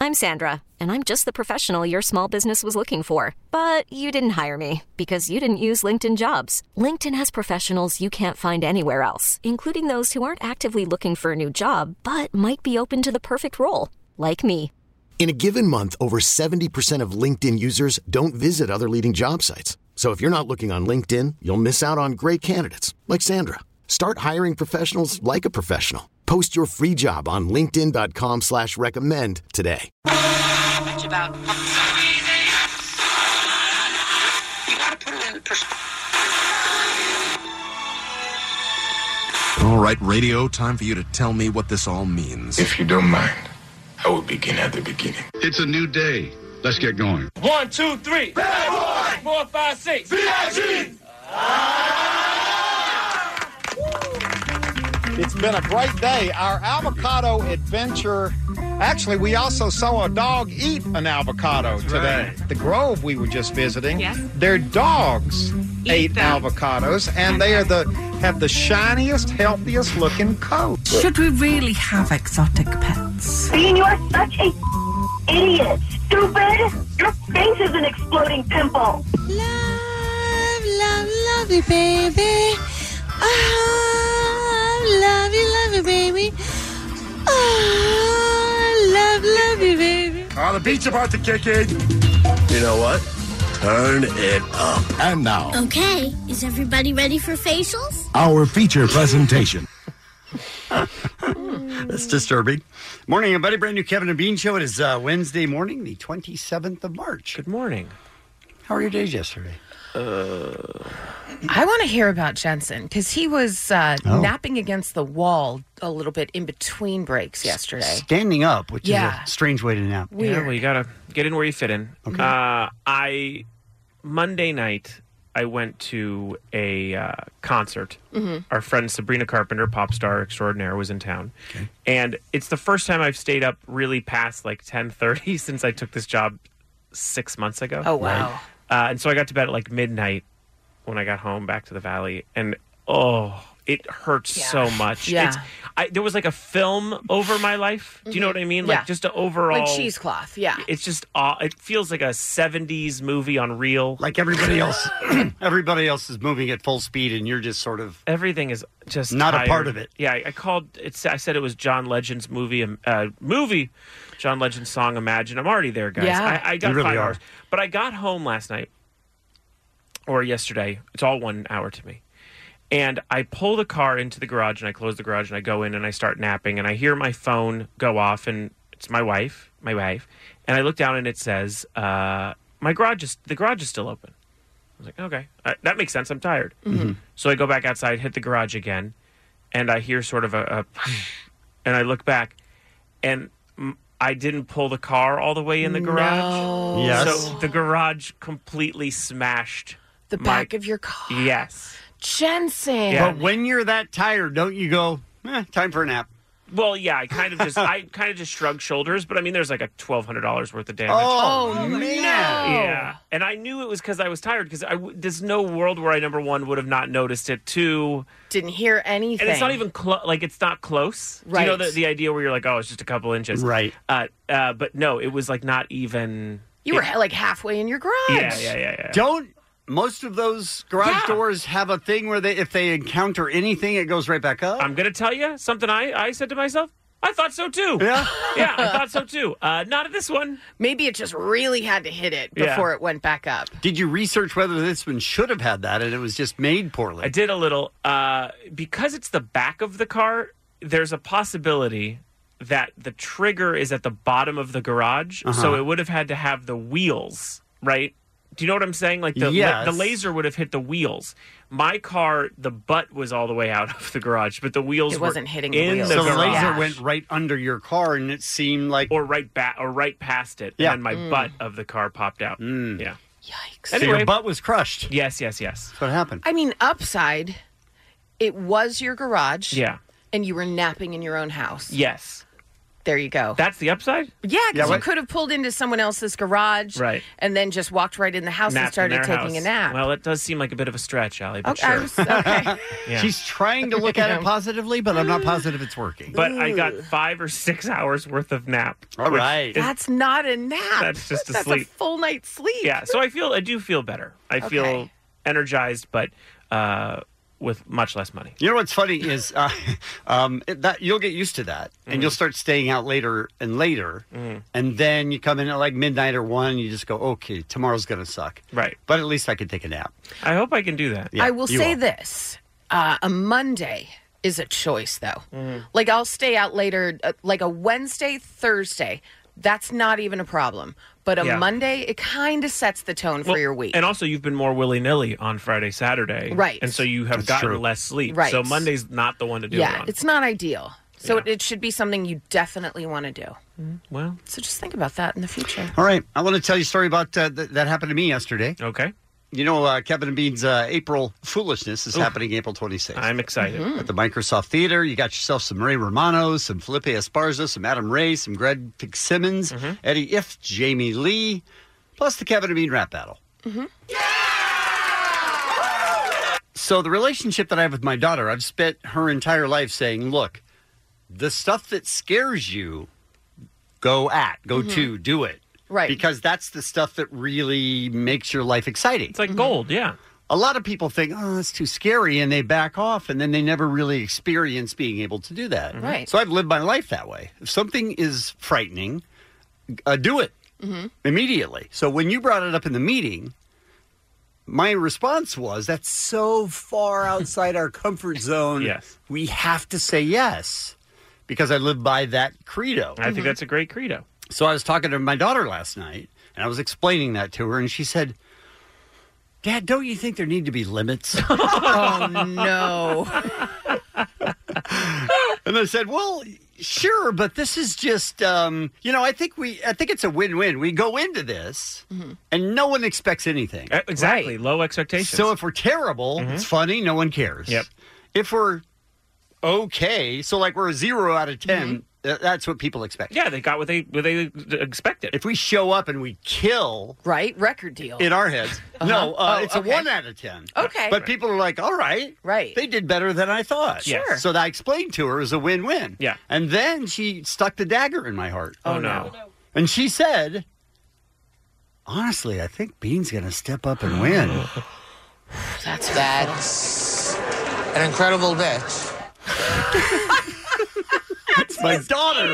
I'm Sandra, and I'm just the professional your small business was looking for. But you didn't hire me because you didn't use LinkedIn Jobs. LinkedIn has professionals you can't find anywhere else, including those who aren't actively looking for a new job, but might be open to the perfect role, like me. In a given month, over 70% of LinkedIn users don't visit other leading job sites. So if you're not looking on LinkedIn, you'll miss out on great candidates like Sandra. Start hiring professionals like a professional. Post your free job on linkedin.com/recommend today. Much about you gotta put it in perspective. All right, radio, time for you to tell me what this all means. If you don't mind, I will begin at the beginning. It's a new day. Let's get going. 1, 2, 3. Bad boy. 4, 5, 6. VIG. It's been a great day. Our avocado adventure. Actually, we also saw a dog eat an avocado today. Right. The Grove we were just visiting, their dogs ate avocados, and they are have the shiniest, healthiest looking coat. Should we really have exotic pets? Bean, you are such a idiot. Stupid. Your face is an exploding pimple. Love, love, love you, baby. Love you, baby. Love you, baby. Oh, the beat's about to kick in. You know what? Turn it up. And now. Okay, is everybody ready for facials? Our feature presentation. That's disturbing. Morning, everybody. Brand new Kevin and Bean Show. It is Wednesday morning, the 27th of March. Good morning. How were your days yesterday? I want to hear about Jensen because he was napping against the wall a little bit in between breaks yesterday. Standing up, which is a strange way to nap. Weird. Yeah, well, you got to get in where you fit in. Okay. Monday night, I went to a concert. Mm-hmm. Our friend Sabrina Carpenter, pop star extraordinaire, was in town. Okay. And it's the first time I've stayed up really past like 10:30 since I took this job 6 months ago. Oh, wow. Right. And so I got to bed at like midnight when I got home back to the Valley. And, it hurts so much. Yeah. There was like a film over my life. Do you know what I mean? Yeah. Like just an overall... Like cheesecloth, yeah. It's just... it feels like a 70s movie on reel. Like everybody else. Everybody else is moving at full speed and you're just sort of... Everything is just not tired. a part of it. Yeah, I called... I said it was John Legend's movie. John Legend's song, Imagine. I'm already there, guys. Yeah. I got You really 5 are. hours. But I got home last night. Or yesterday. It's all 1 hour to me. And I pull the car into the garage and I close the garage and I go in and I start napping and I hear my phone go off and it's my wife. And I look down and it says, the garage is still open. I was like, okay, that makes sense. I'm tired. Mm-hmm. So I go back outside, hit the garage again, and I hear sort of and I look back and I didn't pull the car all the way in the garage. No. Yes. So the garage completely smashed The back of your car. Yes. Jensen. Yeah. But when you're that tired, don't you go, time for a nap? Well, yeah, I kind of just shrugged shoulders, but I mean, there's like a $1,200 worth of damage. Oh man. Yeah, and I knew it was because I was tired. Because there's no world where I, number one, would have not noticed it. Two, didn't hear anything, and it's not even it's not close. Right. Do you know the idea where you're like, oh, it's just a couple inches, Right? But no, it was like not even. You were like halfway in your garage. Yeah. Don't most of those garage doors have a thing where if they encounter anything, it goes right back up? I'm going to tell you something I said to myself. I thought so too. Yeah? Yeah, I thought so too. Not at this one. Maybe it just really had to hit it before it went back up. Did you research whether this one should have had that and it was just made poorly? I did a little. Because it's the back of the car, there's a possibility that the trigger is at the bottom of the garage. So it would have had to have the wheels, right? Do you know what I'm saying? Like the laser would have hit the wheels. My car, the butt was all the way out of the garage, but the wheels wasn't hitting in the wheels. the so garage. the laser went right under your car, and it seemed like, or right past it, and then my butt of the car popped out. Yeah. Yikes! So Anyway, your butt was crushed. Yes. That's what happened. I mean, upside, it was your garage. Yeah. And you were napping in your own house. Yes. There you go. That's the upside? Yeah, because you could have pulled into someone else's garage and then just walked right in the house and started taking a nap. Well, it does seem like a bit of a stretch, Allie, but Okay, sure. okay. Yeah. She's trying to look at it positively, but I'm not positive it's working. But I got 5 or 6 hours worth of nap. All right. That's not a nap. That's just a That's sleep. a full night's sleep. Yeah, so I do feel better. I feel energized, but with much less money. You know what's funny is that you'll get used to that, and you'll start staying out later and later, and then you come in at like midnight or 1, and you just go, okay, tomorrow's going to suck. Right. But at least I can take a nap. I hope I can do that. Yeah, I will say this. A Monday is a choice, though. Like, I'll stay out later, like a Wednesday, Thursday. That's not even a problem. But a Monday, it kind of sets the tone for your week. And also, you've been more willy-nilly on Friday, Saturday. Right. And so you have gotten less sleep. Right. So Monday's not the one to do it on. It's not ideal. So it should be something you definitely want to do. Well. So just think about that in the future. All right. I want to tell you a story about that happened to me yesterday. Okay. You know, Kevin and Bean's April Foolishness is happening April 26th. I'm excited. At the Microsoft Theater, you got yourself some Ray Romano, some Felipe Esparza, some Adam Ray, some Greg Fitzsimmons, Eddie If, Jamie Lee, plus the Kevin and Bean rap battle. So the relationship that I have with my daughter, I've spent her entire life saying, look, the stuff that scares you, go to, do it. Right. Because that's the stuff that really makes your life exciting. It's like gold, yeah. A lot of people think, oh, that's too scary, and they back off, and then they never really experience being able to do that. Right. So I've lived my life that way. If something is frightening, do it immediately. So when you brought it up in the meeting, my response was, that's so far outside our comfort zone. Yes. We have to say yes, because I live by that credo. I think that's a great credo. So I was talking to my daughter last night, and I was explaining that to her, and she said, Dad, don't you think there need to be limits? Oh, no. And I said, well, sure, but this is just, I think it's a win-win. We go into this, and no one expects anything. Exactly. Right. Low expectations. So if we're terrible, it's funny, no one cares. Yep. If we're okay, so like we're a 0 out of 10, that's what people expect. Yeah, they got what they expected. If we show up and we kill... Right, record deal. In our heads. No, it's a 1 out of 10. Okay. But people are like, all right. Right. They did better than I thought. Sure. So I explained to her it was a win-win. Yeah. And then she stuck the dagger in my heart. Oh, no. And she said, honestly, I think Bean's going to step up and win. That's bad. That's an incredible bitch. That's my daughter.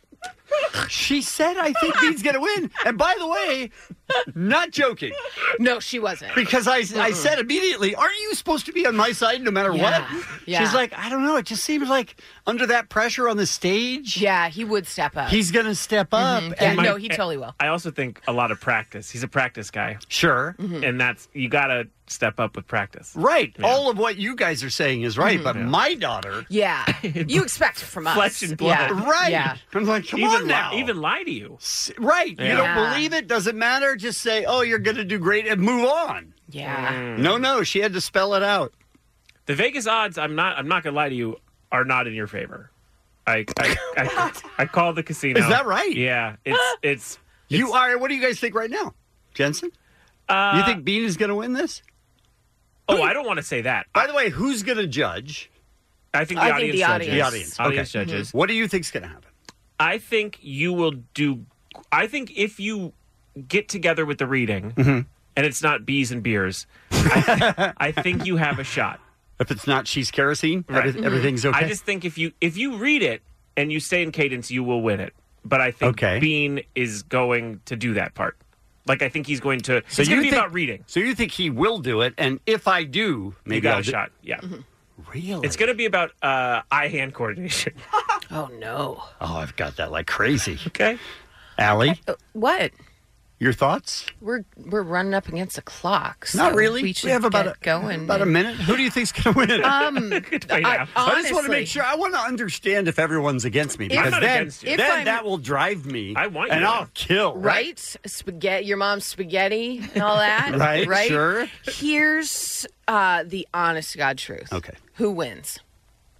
She said, I think Bean's going to win. And by the way, not joking. No, she wasn't. Because I said immediately, aren't you supposed to be on my side no matter what? Yeah. She's like, I don't know. It just seems like under that pressure on the stage. Yeah, he would step up. He's going to step up. Yeah, no, he totally will. I also think a lot of practice. He's a practice guy. Sure. And you got to step up with practice. Right. Yeah. All of what you guys are saying is right, but my daughter... Yeah. You expect it from us. Flesh and blood. Yeah. Right. Yeah. I'm like, come on now. Even lie to you. Right. Yeah. You don't believe it? Doesn't matter. Just say, oh, you're going to do great and move on. Yeah. No. She had to spell it out. The Vegas odds, I'm not going to lie to you, are not in your favor. I called the casino. Is that right? Yeah. It's You are. What do you guys think right now? Jensen? You think Bean is going to win this? Oh, I don't want to say that. By the way, who's going to judge? I think the audience judges. The audience. Audience judges. What do you think's going to happen? I think you will do... I think if you get together with the reading, and it's not bees and beers, I think you have a shot. If it's not she's kerosene, Right. everything's okay? I just think if you read it and you stay in cadence, you will win it. But I think Bean is going to do that part. Like, I think he's going to... So it's going to be think, about reading. So you think he will do it, and if I do, maybe you got I'll a shot. Yeah. Really? It's going to be about eye-hand coordination. Oh, no. Oh, I've got that like crazy. Okay. Allie, What? your thoughts? We're running up against the clock. So Not really. We, should have about get going. about a minute. Who do you think's going to win? Wait now. I just want to make sure. I want to understand if everyone's against me, because I'm not then, against you. then that will drive me. I want you and to I'll win. kill. Right? Spaghetti, your mom's spaghetti and all that. Right, sure. Here's the honest to God truth. Okay. Who wins?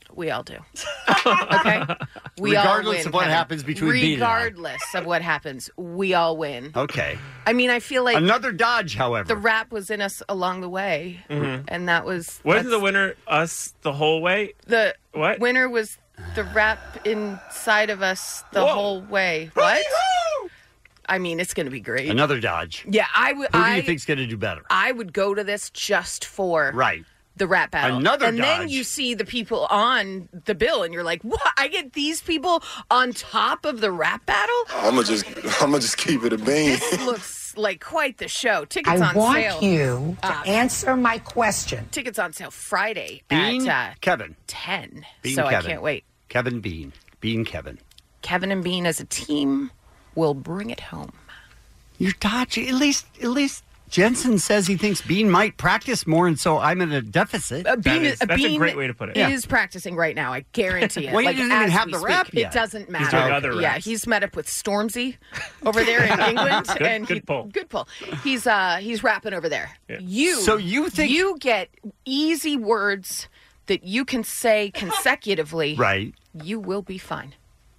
We all do. Okay? We Regardless all win, of what Kevin. happens between Bean and I. Regardless of what happens, we all win. Okay. I mean, I feel like Another dodge, however. the rap was in us along the way, and that was... Wasn't the winner us the whole way? The What? winner was the rap inside of us the whole way. What? I mean, it's going to be great. Another dodge. Yeah, I would. Who do you think's going to do better? I would go to this just for the rap battle. Another and then dodge. you see the people on the bill, and you're like, "What? I get these people on top of the rap battle? I'm gonna just keep it a bean. This looks like quite the show. Tickets I on want sale. you to answer my question. Tickets on sale Friday Bean, at Kevin. 10. Bean, so Kevin. I can't wait. Kevin, Bean. Bean, Kevin. Kevin and Bean as a team will bring it home. You're dodging. At least Jensen says he thinks Bean might practice more, and so I'm in a deficit. Bean that's a great way to put it. Is practicing right now. I guarantee it. Well, he doesn't even as have we the speak. rap yet. It doesn't matter. He's doing other Yeah, raps. he's met up with Stormzy over there in England, and good pull. Good pull. He's rapping over there. Yeah. So you think you get easy words that you can say consecutively? Right. You will be fine.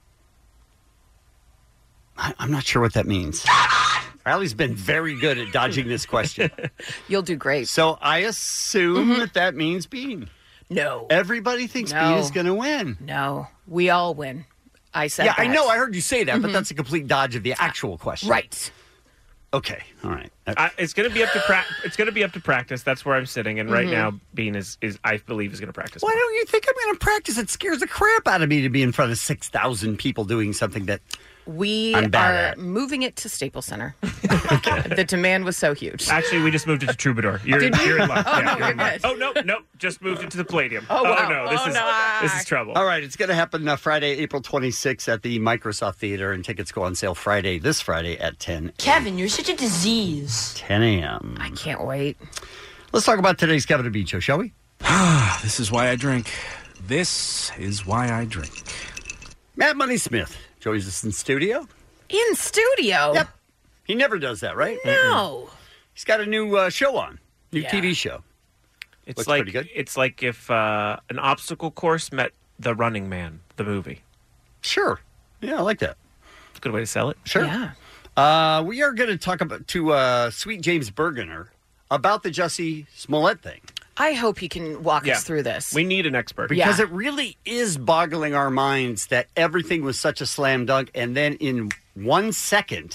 I'm not sure what that means. Allie's been very good at dodging this question. You'll do great. So I assume that means Bean. No. Everybody thinks No. Bean is going to win. No, we all win. I said Yeah, I that. know. I heard you say that, but that's a complete dodge of the actual question. Right. Okay. All right. It's going to be up to It's going to be up to practice. That's where I'm sitting, and right now, Bean is I believe is going to practice. Why more. don't you think I'm going to practice? It scares the crap out of me to be in front of 6,000 people doing something that We I'm bad are at. moving it to Staples Center. The demand was so huge. Actually, we just moved it to Troubadour. You're in luck. Oh, no, you're you're in luck. good. Oh no, just moved it to the Palladium. Oh, wow. no, this is trouble. All right, it's going to happen Friday, April 26th at the Microsoft Theater, and tickets go on sale this Friday at 10 Kevin, you're such a disease. 10 a.m. I can't wait. Let's talk about today's Kevin and Bean show, shall we? This is why I drink. This is why I drink. Matt Money Smith joins us in studio. In studio? Yep. He never does that, right? No. He's got a new show on, new TV show. It's Looks like pretty good. it's like if an obstacle course met The Running Man, the movie. Sure. Yeah, I like that. It's a good way to sell it. Sure. Yeah. We are going to talk to Sweet James Bergener about the Jussie Smollett thing. I hope he can walk Yeah. us through this. We need an expert. Because it really is boggling our minds that everything was such a slam dunk, and then in 1 second,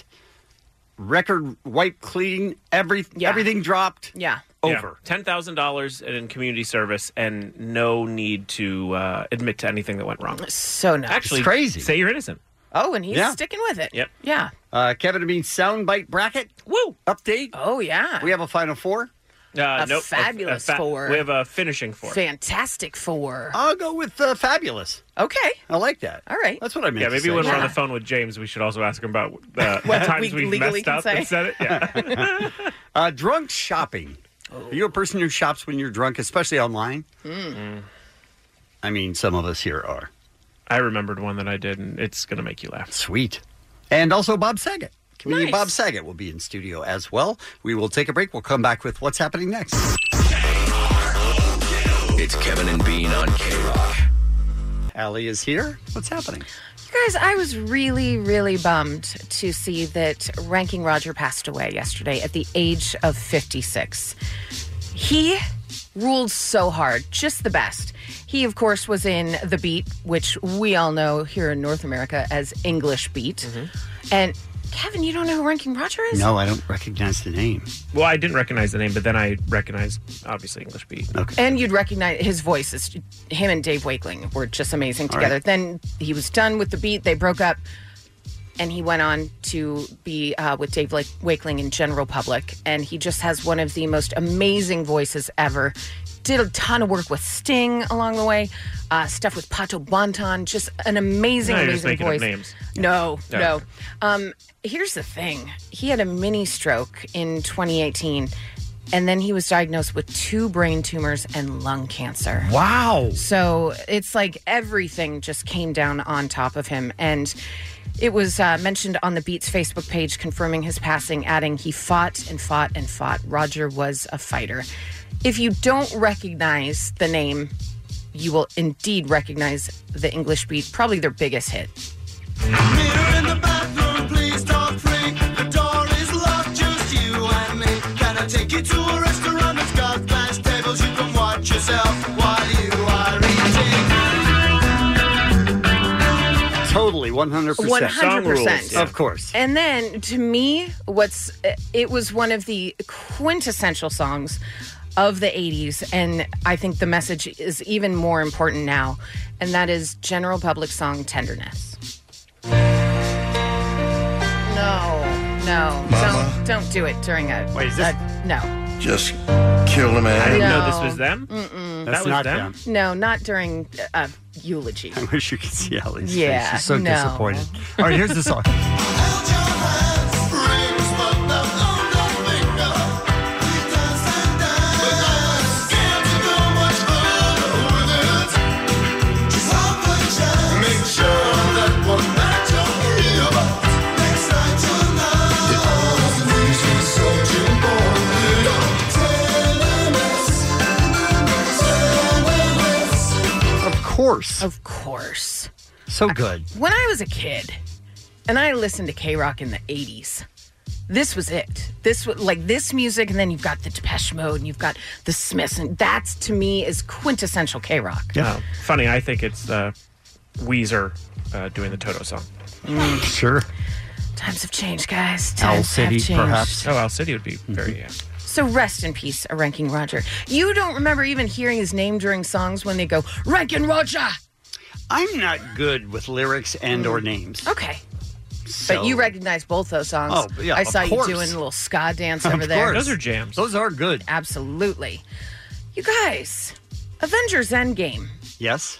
record wipe clean, everything dropped. Yeah. Over. $10,000 in community service and no need to admit to anything that went wrong. So nuts. Actually, It's crazy. Say you're innocent. Oh, and he's Yeah. sticking with it. Yep. Yeah. Kevin and Bean soundbite bracket. Woo! Update. Oh, yeah. We have a final four. Nope. fabulous four. We have a finishing four. Fantastic four. I'll go with fabulous. Okay. I like that. All right. That's what I meant. Yeah, to maybe say. when we're on Yeah. the phone with James, we should also ask him about What the times we we've legally messed can up say. and said it. Yeah. Drunk shopping. Are you a person who shops when you're drunk, especially online? I mean, some of us here are. I remembered one that I did, and it's going to make you laugh. Sweet. And also Bob Saget. Comedian Nice. Bob Saget will be in studio as well. We will take a break. We'll come back with what's happening next. It's Kevin and Bean on K-Rock. Allie is here. What's happening? You guys, I was really, really bummed to see that Ranking Roger passed away yesterday at the age of 56. He ruled so hard, just the best. He, of course, was in The Beat, which we all know here in North America as English Beat. And Kevin, you don't know who Ranking Roger is? No, I don't recognize the name. Well, I didn't recognize the name, but then I recognized, obviously, English Beat. Okay. And you'd recognize his voices. Him and Dave Wakeling were just amazing All together. right. Then he was done with The Beat. They broke up. And he went on to be with Dave Wakeling in General Public. And he just has one of the most amazing voices ever. Did a ton of work with Sting along the way. Stuff with Pato Banton. Just an amazing, No, you're just amazing making up voice. names. No. Here's the thing. He had a mini stroke in 2018. And then he was diagnosed with 2 brain tumors and lung cancer. Wow. So it's like everything just came down on top of him. And it was mentioned on the Beats Facebook page confirming his passing, adding he fought and fought and fought. Roger was a fighter. If you don't recognize the name, you will indeed recognize the English beat, probably their biggest hit. Mirror in the bathroom, please talk free. The door is locked, just you and me. Can I take you to a restaurant that's got glass tables? You can watch yourself while you are eating. Totally, 100%. 100%. Of course. And then, to me, it was one of the quintessential songs of the 80s, and I think the message is even more important now, and that is General Public's song, Tenderness. No, don't do it during a... Wait, is this... no. Just kill a man. I didn't know this was them. Mm-mm. That's that was not them? No, not during a eulogy. I wish you could see Allie's Yeah, face. She's so no. disappointed. All right, here's the song. Of course. So good. When I was a kid and I listened to K-Rock in the 80s, this was it. This was like this music, and then you've got the Depeche Mode and you've got the Smiths, and that's, to me, is quintessential K-Rock. Yeah. Funny, I think it's Weezer doing the Toto song. Sure. Times have changed, guys. Owl Times City, have changed. perhaps. Oh, Owl City would be very, yeah. So rest in peace, a Ranking Roger. You don't remember even hearing his name during songs when they go, Rankin' Roger! I'm not good with lyrics and or names. Okay. So- But you recognize both those songs. Oh, yeah, I of saw you course. doing a little ska dance Of over there. course. Those are jams. Those are good. Absolutely. You guys, Avengers Endgame. Yes.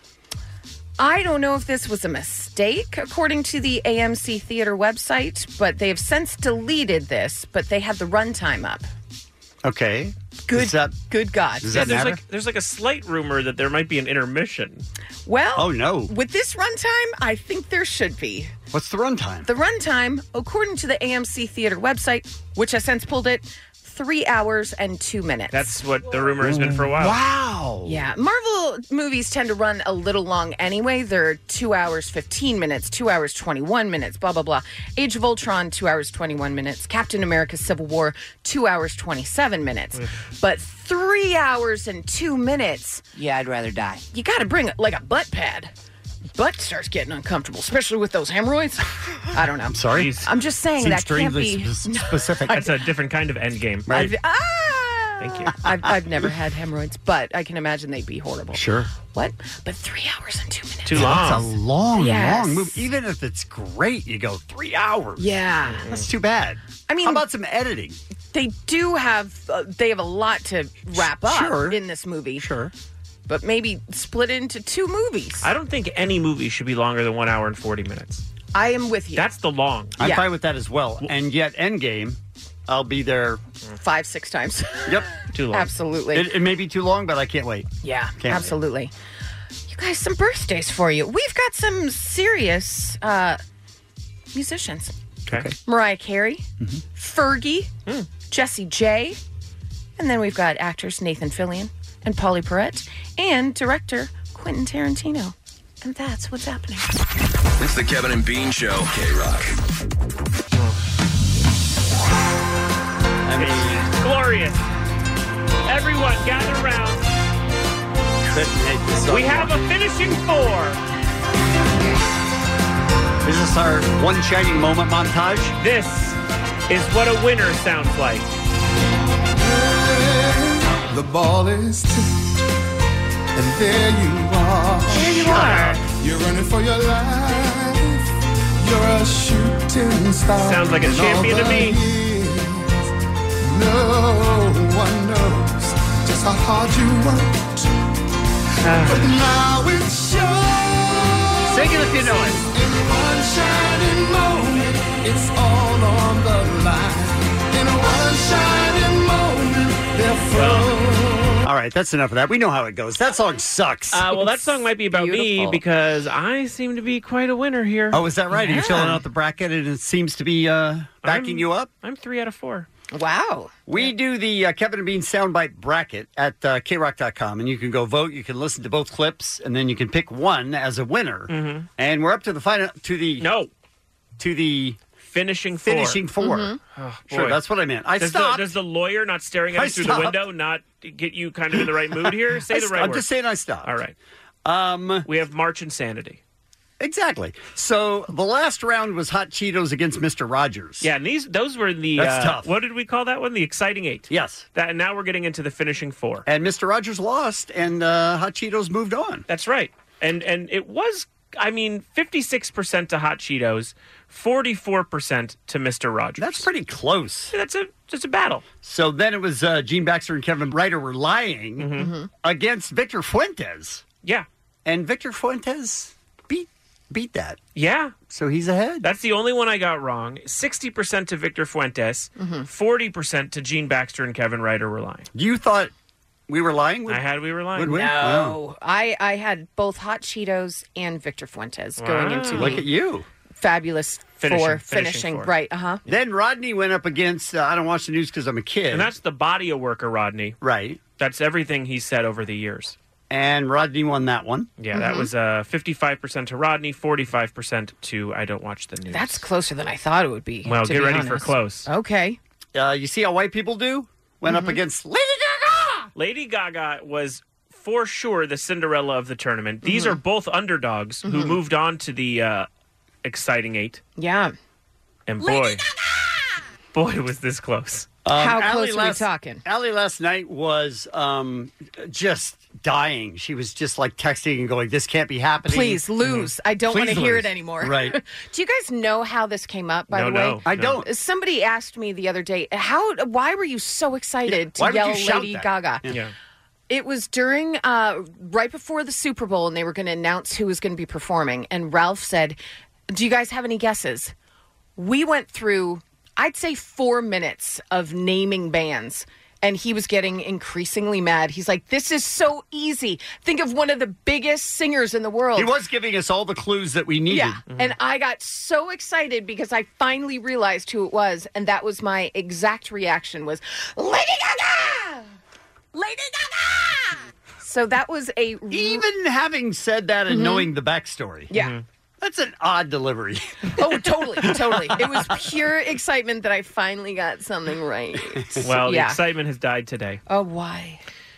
I don't know if this was a mistake, according to the AMC Theater website, but they have since deleted this, but they had the runtime up. Okay. Good God. Does that matter? There's like a slight rumor that there might be an intermission. Well, Oh, no. with this runtime, I think there should be. What's the runtime? The runtime, according to the AMC Theater website, which has since pulled it, 3 hours and 2 minutes. That's what the rumor has been for a while. Wow. Yeah. Marvel movies tend to run a little long anyway. They're 2 hours, 15 minutes, 2 hours, 21 minutes, blah, blah, blah. Age of Ultron, 2 hours, 21 minutes. Captain America Civil War, 2 hours, 27 minutes. But 3 hours and 2 minutes. Yeah, I'd rather die. You got to bring like a butt pad. Butt starts getting uncomfortable, especially with those hemorrhoids. I don't know. I'm sorry? I'm just saying that can't be specific. That's a different kind of end game. Right. Thank you. I've never had hemorrhoids, but I can imagine they'd be horrible. Sure. What? But 3 hours and 2 minutes. Too long. That's a long, Yes. long movie. Even if it's great, you go 3 hours. Yeah. That's too bad. I mean, how about some editing? They do have they have a lot to wrap up Sure. in this movie. Sure. But maybe split into 2 movies. I don't think any movie should be longer than 1 hour and 40 minutes. I am with you. That's the long. I'm Yeah. fine with that as well. And yet, Endgame, I'll be there. 5-6 times. Yep. Too long. Absolutely. It may be too long, but I can't wait. Yeah, Can't absolutely. You guys, some birthdays for you. We've got some serious musicians. Okay. Mariah Carey, Fergie, Jessie J, and then we've got actors Nathan Fillion and Polly Perrette, and director Quentin Tarantino. And that's what's happening. It's the Kevin and Bean Show. K-Rock. It's glorious. Everyone gather around. We have a finishing 4. Is this our one shining moment montage? This is what a winner sounds like. The ball is tipped, and there you are. There you are. You're running for your life. You're a shooting star. Sounds like a And champion all to the me. years, no one knows just how hard you worked. But now it shows. Sing it if you know it. In one shining moment, it's all on the line. In one shining moment, they're frozen. All right, that's enough of that. We know how it goes. That song sucks. Well, that song might be about me Beautiful. because I seem to be quite a winner here. Oh, is that right? Are you Yeah. filling out the bracket and it seems to be backing you up? I'm 3 out of 4. Wow. We do the Kevin and Bean soundbite bracket at krock.com, and you can go vote. You can listen to both clips, and then you can pick one as a winner. Mhm. And we're up to the final to the finishing four. Finishing four. Oh, Sure, boy. that's what I meant. I does stopped. does the lawyer not staring at I you through stopped. the window not get you kind of in the right mood here? Say the right I'm word. just saying I stopped. All right. We have March Insanity. Exactly. So the last round was Hot Cheetos against Mr. Rogers. Yeah, and those were the That's tough. what did we call that one? The Exciting Eight. Yes. And now we're getting into the finishing four. And Mr. Rogers lost, and Hot Cheetos moved on. That's right. And it was, 56% to Hot Cheetos, 44% to Mr. Rogers. That's pretty close. That's a battle. So then it was Gene Baxter and Kevin Ryder were lying against Victor Fuentes. Yeah. And Victor Fuentes beat that. Yeah. So he's ahead. That's the only one I got wrong. 60% to Victor Fuentes, 40% to Gene Baxter and Kevin Ryder were lying. You thought we were lying? We were lying. Would we? No. I had both Hot Cheetos and Victor Fuentes going into Look the at you. fabulous finishing. four. Right, uh-huh. Then Rodney went up against I don't watch the news because I'm a kid. And that's the body of work of Rodney. Right. That's everything he's said over the years. And Rodney won that one. Yeah, that was 55% to Rodney, 45% to I Don't Watch the News. That's closer than I thought it would be. Well, to get be ready honest. for close. Okay. You see how white people do? Went up against Lady Gaga! Lady Gaga was for sure the Cinderella of the tournament. These are both underdogs who moved on to the Exciting Eight. Yeah. And boy, was this close. How Allie close are we talking? Allie last night was just dying. She was just like texting and going, this can't be happening. Please lose. I don't want to hear it anymore. Right. Do you guys know how this came up, by the way? No. I don't. Somebody asked me the other day, why were you so excited Why to would you yell shout Lady that? Gaga? Yeah. It was during, right before the Super Bowl, and they were going to announce who was going to be performing. And Ralph said, do you guys have any guesses? We went through, I'd say 4 minutes of naming bands. And he was getting increasingly mad. He's like, this is so easy. Think of one of the biggest singers in the world. He was giving us all the clues that we needed. Yeah. And I got so excited because I finally realized who it was. And that was my exact reaction was, Lady Gaga! Lady Gaga! So that was Even having said that and knowing the backstory. Yeah. That's an odd delivery. Oh, totally. It was pure excitement that I finally got something right. Well, the excitement has died today. Oh, why?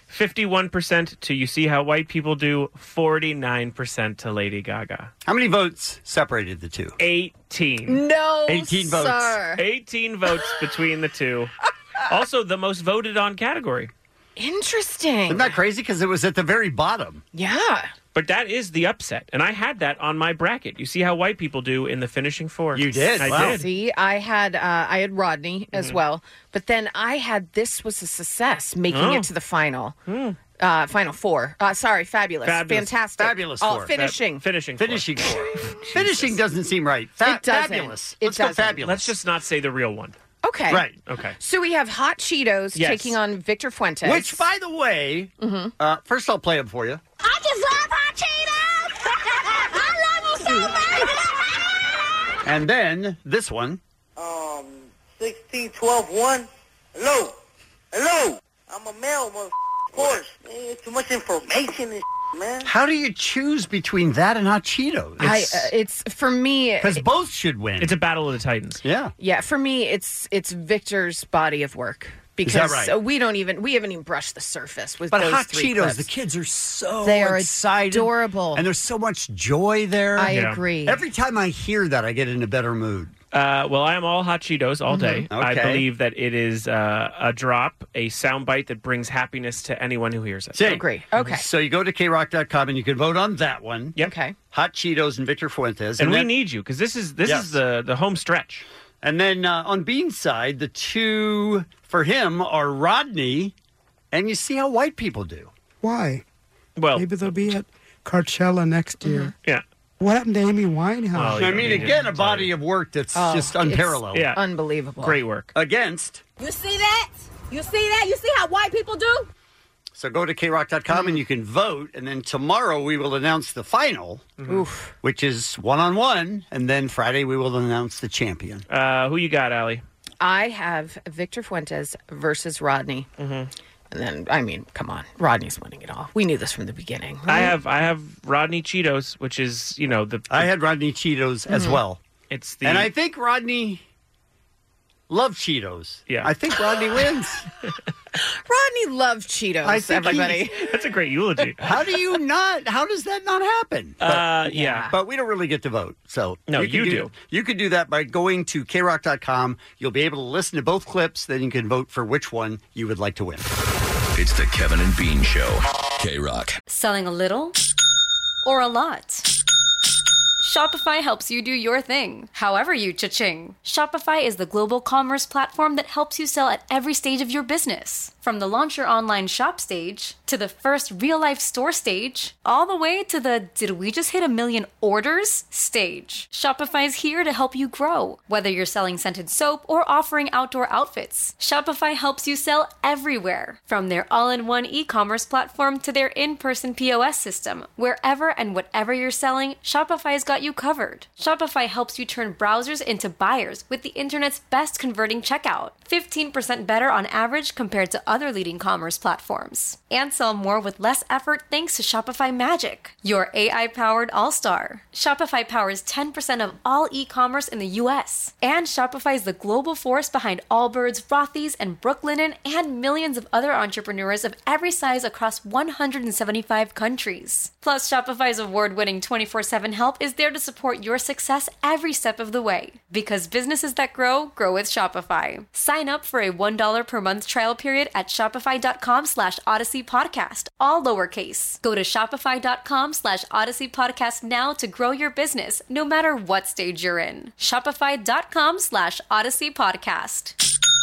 51% to You See How White People Do, 49% to Lady Gaga. How many votes separated the two? 18. No, 18 votes. sir. 18 votes between the two. Also, the most voted on category. Interesting. Isn't that crazy? Because it was at the very bottom. Yeah. But that is the upset. And I had that on my bracket. You see how white people do in the finishing four. You did? I did. See, I had Rodney as well. But then I had This Was a Success, making it to the final. Final four. Fabulous. Fantastic. Fabulous Oh, four. finishing. Finishing four. Finishing doesn't seem right. It doesn't. Fabulous. It Let's go doesn't. fabulous. Let's just not say the real one. Okay. Right. Okay. So we have Hot Cheetos Yes. taking on Victor Fuentes. Which, by the way, first I'll play it for you. I just love Hot Cheetos! I love them so much! And then this one. 16, 12, 1. Hello. I'm a male, of course. Man, too much information and man. How do you choose between that and Hot Cheetos? It's for me Because both should win. It's a battle of the Titans. Yeah. Yeah, for me, it's Victor's body of work because Is that right? we haven't even brushed the surface with But those Hot three Cheetos, clips. the kids are so They are excited. adorable. And there's so much joy there. I agree. Every time I hear that, I get in a better mood. Well, I am all Hot Cheetos all day. I Okay. believe that it is a drop, a soundbite that brings happiness to anyone who hears it. See? Agree. Okay. So you go to krock.com and you can vote on that one. Yep. Okay. Hot Cheetos and Victor Fuentes. And we then- need you because this is Yes. the home stretch. And then on Bean's side, the two for him are Rodney and You See How White People Do. Why? Well, maybe they'll be at Coachella next year. Yeah. What happened to Amy Winehouse? I mean, again, a body of work that's just unparalleled. Yeah. Unbelievable. Great work. Against. You see that? You see that? You see how white people do? So go to krock.com and you can vote. And then tomorrow we will announce the final, Oof. which is one-on-one. And then Friday we will announce the champion. Who you got, Allie? I have Victor Fuentes versus Rodney. Mm-hmm. And then, I mean, come on. Rodney's winning it all. We knew this from the beginning. Right? I have Rodney Cheetos, which is, the I had Rodney Cheetos as well. It's the And I think Rodney loves Cheetos. Yeah. I think Rodney wins. Rodney loves Cheetos, I think everybody. That's a great eulogy. How does that not happen? Yeah. But we don't really get to vote. So No, can you do. You could do that by going to krock.com. You'll be able to listen to both clips. Then you can vote for which one you would like to win. It's the Kevin and Bean Show. K-Rock. Selling a little or a lot? Shopify helps you do your thing, however you cha-ching. Shopify is the global commerce platform that helps you sell at every stage of your business. From the launch your online shop stage, to the first real-life store stage, all the way to the did we just hit 1 million orders stage. Shopify is here to help you grow. Whether you're selling scented soap or offering outdoor outfits, Shopify helps you sell everywhere. From their all-in-one e-commerce platform to their in-person POS system, wherever and whatever you're selling, Shopify's got you covered. Shopify helps you turn browsers into buyers with the internet's best converting checkout. 15% better on average compared to other leading commerce platforms. And sell more with less effort thanks to Shopify Magic, your AI-powered all-star. Shopify powers 10% of all e-commerce in the U.S. And Shopify is the global force behind Allbirds, Rothy's, and Brooklinen, and millions of other entrepreneurs of every size across 175 countries. Plus, Shopify's award-winning 24/7 help is there to support your success every step of the way. Because businesses that grow with Shopify. Sign up for a $1 per month trial period at shopify.com/Odyssey Podcast, all lowercase. Go to shopify.com/Odyssey Podcast now to grow your business, no matter what stage you're in. Shopify.com/Odyssey Podcast.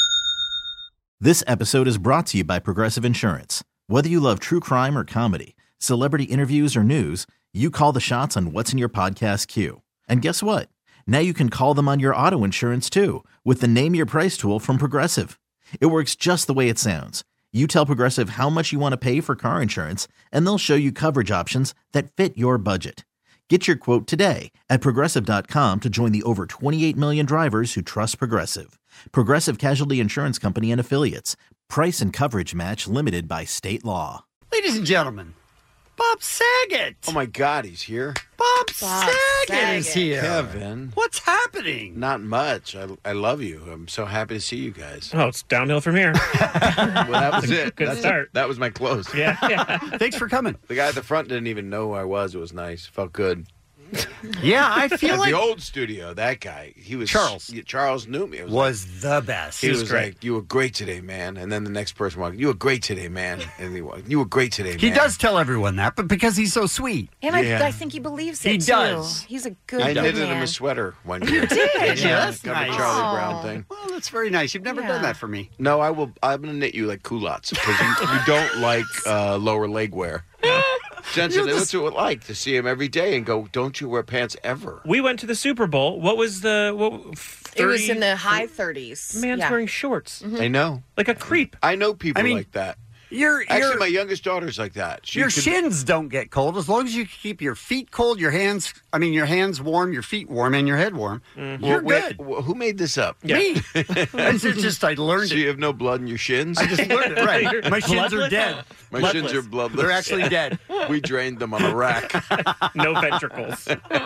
This episode is brought to you by Progressive Insurance. Whether you love true crime or comedy, celebrity interviews or news, you call the shots on what's in your podcast queue. And guess what? Now you can call them on your auto insurance too with the Name Your Price tool from Progressive. It works just the way it sounds. You tell Progressive how much you want to pay for car insurance, and they'll show you coverage options that fit your budget. Get your quote today at Progressive.com to join the over 28 million drivers who trust Progressive. Progressive Casualty Insurance Company and Affiliates. Price and coverage match limited by state law. Ladies and gentlemen, Bob Saget. Oh, my God, he's here. Bob Saget is here. Kevin. What's happening? Not much. I love you. I'm so happy to see you guys. Oh, it's downhill from here. Well, that was it. Good start. That was my close. Yeah. Thanks for coming. The guy at the front didn't even know who I was. It was nice. Felt good. Yeah, I feel At like the old studio, that guy, he was Charles. Charles knew me. It was the best. He was like, "You were great today, man." And then the next person walked, "You were great today, man." And he walked, "You were great today, man." He does tell everyone that, but because he's so sweet. And Yeah. I think he believes it, He too. does. He's a good I knitted man. him a sweater one year. You did? Yeah, That's got nice. a Charlie Aw. Brown thing. Well, that's very nice. You've never done that for me. No, I will. I'm going to knit you like culottes because you don't like lower leg wear. Jensen, what's it like to see him every day and go, "Don't you wear pants ever?" We went to the Super Bowl. What was the 30? It was in the high 30s. Man's Yeah. wearing shorts. I know. Like a creep. I know people like that. Actually, my youngest daughter's like that. Your shins don't get cold as long as you keep your feet cold, your hands warm, your feet warm, and your head warm. You're good. Who made this up? Me. It's just I learned So it. you have no blood in your shins? I just learned it, right. My shins are dead. My shins are bloodless. They're actually dead. We drained them on a rack. No ventricles.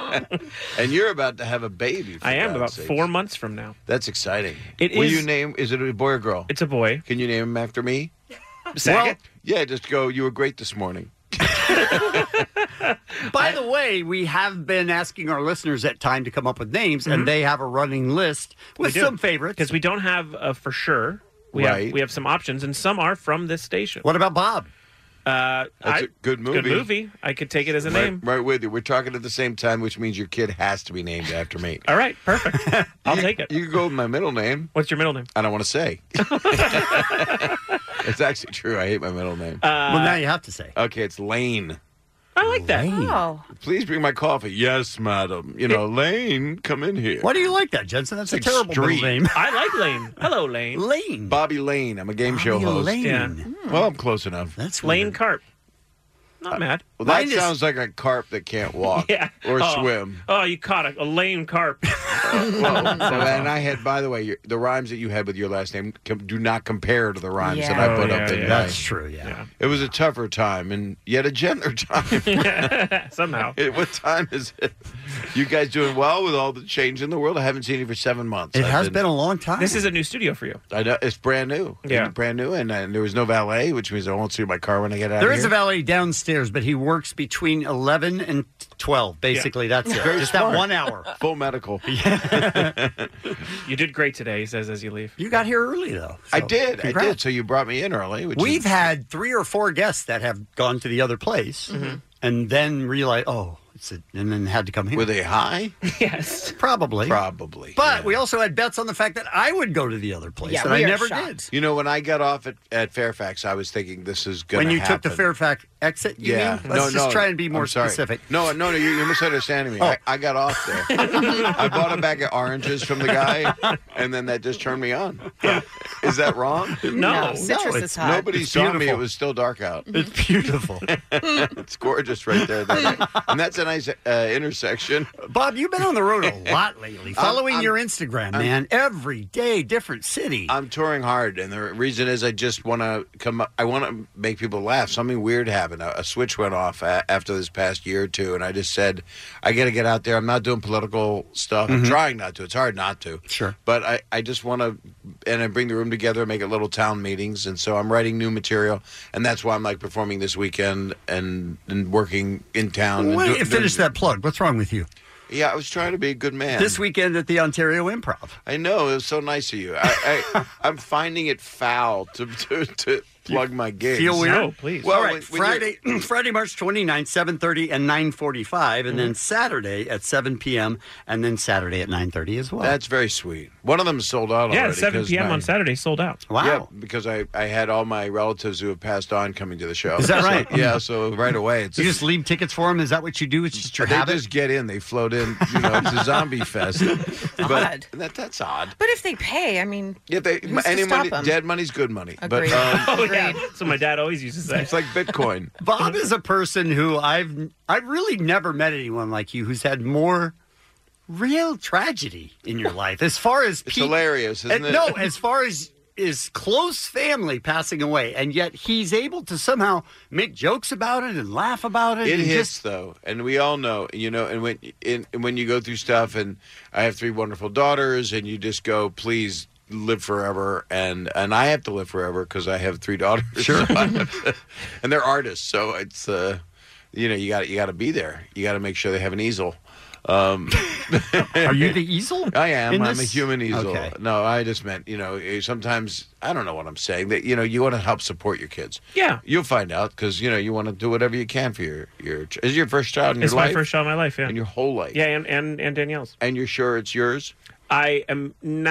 And you're about to have a baby. For I am God's about sakes. 4 months from now. That's exciting. It Will is- you name? Is it a boy or girl? It's a boy. Can you name him after me? Saget? Yeah, just go. You were great this morning. By the way, we have been asking our listeners at time to come up with names, and they have a running list with some favorites. Because we don't have for sure. We have some options, and some are from this station. What about Bob? That's a good movie. Good movie. I could take it as a name. Right with you. We're talking at the same time, which means your kid has to be named after me. All right, perfect. I'll take it. You can go with my middle name. What's your middle name? I don't want to say. It's actually true. I hate my middle name. Well, now you have to say. Okay, it's Lane. I like that. Oh. Please bring my coffee. Yes, madam. You know, Lane, come in here. Why do you like that, Jensen? That's a terrible middle Extreme. name. I like Lane. Hello, Lane. Lane. Bobby Lane. I'm a game show host. Lane. Yeah. Well, I'm close enough. That's Lane weird. Carp. Not mad. Well, that sounds like a carp that can't walk or swim. Oh, you caught a lame carp. And I had, by the way, the rhymes that you had with your last name do not compare to the rhymes that I put up in That's true, yeah. It was a tougher time and yet a gentler time. Somehow. What time is it? You guys doing well with all the change in the world? I haven't seen you for 7 months. It has been a long time. This is a new studio for you. I know. It's brand new. Yeah. Brand new. And there was no valet, which means I won't see my car when I get out There of here. is a valet downstairs, but he works between 11 and 12. Basically, that's it. Very Just smart. that 1 hour. Full medical. You did great today, he says as you leave. You got here early, though. I did. So you brought me in early. We've had 3 or 4 guests that have gone to the other place and then realized, and then had to come here. Were they high? Yes. Probably. But we also had bets on the fact that I would go to the other place, and I never did. You know, when I got off at Fairfax, I was thinking this is going to When you happen. took the Fairfax exit, you mean? Let's just try and be more I'm sorry. specific. No, you're misunderstanding me. I got off there. I bought a bag of oranges from the guy, and then that just turned me on. Is that wrong? No. Citrus is hot. Nobody It's saw me. beautiful. It was still dark out. It's beautiful. It's gorgeous right there. And that's a nice intersection. Bob, you've been on the road a lot lately. Following your Instagram, man. Every day, different city. I'm touring hard, and the reason is I just want to come up. I want to make people laugh. Something weird happened. A switch went off after this past year or two, and I just said, I got to get out there. I'm not doing political stuff. I'm trying not to. It's hard not to. Sure. But I just want to, and I bring the room together, make it little town meetings, and so I'm writing new material, and that's why I'm like performing this weekend and working in town. Wait, finish that plug. What's wrong with you? Yeah, I was trying to be a good man. This weekend at the Ontario Improv. I know. It was so nice of you. I'm finding it foul to plug my gigs. Feel weird? No, please. Well, all right, Friday, March 29th, 7:30 and 9:45, and then Saturday at 7 p.m., and then Saturday at 9:30 as well. That's very sweet. One of them sold out Yeah, already. 7 p.m. on Saturday sold out. Wow. Yeah, because I had all my relatives who have passed on coming to the show. Is that So, right? yeah, so right away. You just leave tickets for them? Is that what you do? It's just your They habit? just get in. They float in. It's a zombie fest. Odd. But that's odd. But if they pay, I mean, Yeah, who's to any stop money, them? dead money's good money. Agreed. But Yeah, so my dad always used to say. it's like Bitcoin. Bob is a person who I've really never met anyone like you who's had more real tragedy in your life. As far as It's hilarious, isn't it? No, as far as close family passing away, and yet he's able to somehow make jokes about it and laugh about it. It and hits though, and we all know, and when you go through stuff, and I have 3 wonderful daughters, and you just go, please live forever, and I have to live forever because I have 3 daughters. Sure, and they're artists, so it's you got to be there. You got to make sure they have an easel. Are you the easel? I am. in I'm a this? human easel. Okay. No, I just meant, sometimes, I don't know what I'm saying, that, you want to help support your kids. Yeah. You'll find out because, you want to do whatever you can for your is it your first child in It's your life? my first child in my life, yeah. In your whole life? Yeah, and Danielle's. And you're sure it's yours? I am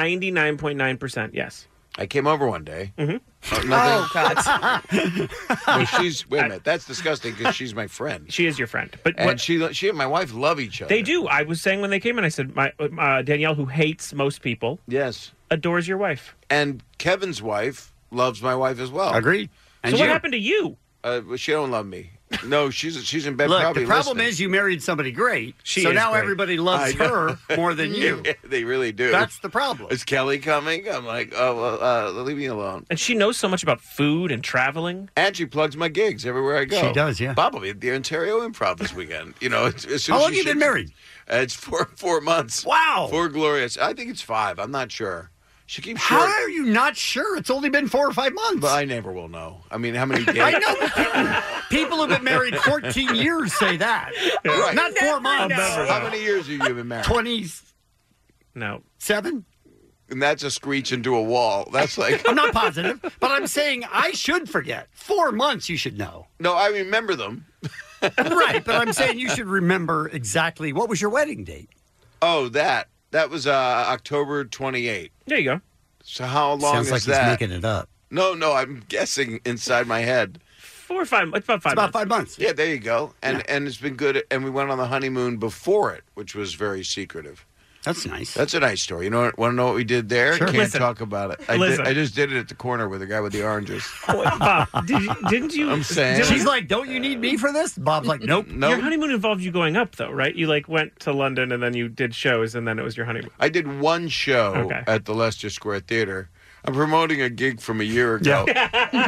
99.9% yes. I came over one day. Mm-hmm. Oh, God. Well, wait a minute. That's disgusting because she's my friend. She is your friend. But And she and my wife love each other. they do. I was saying when they came in, I said, my Danielle, who hates most people, Yes. adores your wife. And Kevin's wife loves my wife as well. Agreed. So what happened to you? She don't love me. No, she's in bed Look, probably the problem listening. is you married somebody great, She so is now great. everybody loves I know. her more than you. Yeah, they really do. That's the problem. Is Kelly coming? I'm like, oh, well, leave me alone. And she knows so much about food and traveling. And she plugs my gigs everywhere I go. She does, yeah. Bob will be at the Ontario Improv this weekend. As soon How as long she you been ships- married? It's 4 months. Wow. 4 glorious. I think it's 5. I'm not sure. She keeps How short. are you not sure? It's only been 4 or 5 months. But I never will know. I mean, how many days? I know. People who've been married 14 years say that. Right. Not 4 months. How many years have you been married? 27? No. And that's a screech into a wall. That's like... I'm not positive, but I'm saying I should forget. 4 months you should know. No, I remember them. Right, but I'm saying you should remember exactly. What was your wedding date? Oh, that was October 28th. There you go. So how long Sounds is like that? he's making it up. No, I'm guessing inside my head. 4 or 5. It's about 5 It's about months. 5 months. Yeah, there you go. And it's been good. And we went on the honeymoon before it, which was very secretive. That's nice. That's a nice story. You know want to know what we did there? Sure. Can't Listen. talk about it. I just did it at the corner with the guy with the oranges. Bob, didn't you? I'm saying. She's like, don't you need me for this? Bob's like, nope. Your honeymoon involved you going up, though, right? You went to London and then you did shows, and then it was your honeymoon. I did one show at the Leicester Square Theater. I'm promoting a gig from a year ago. But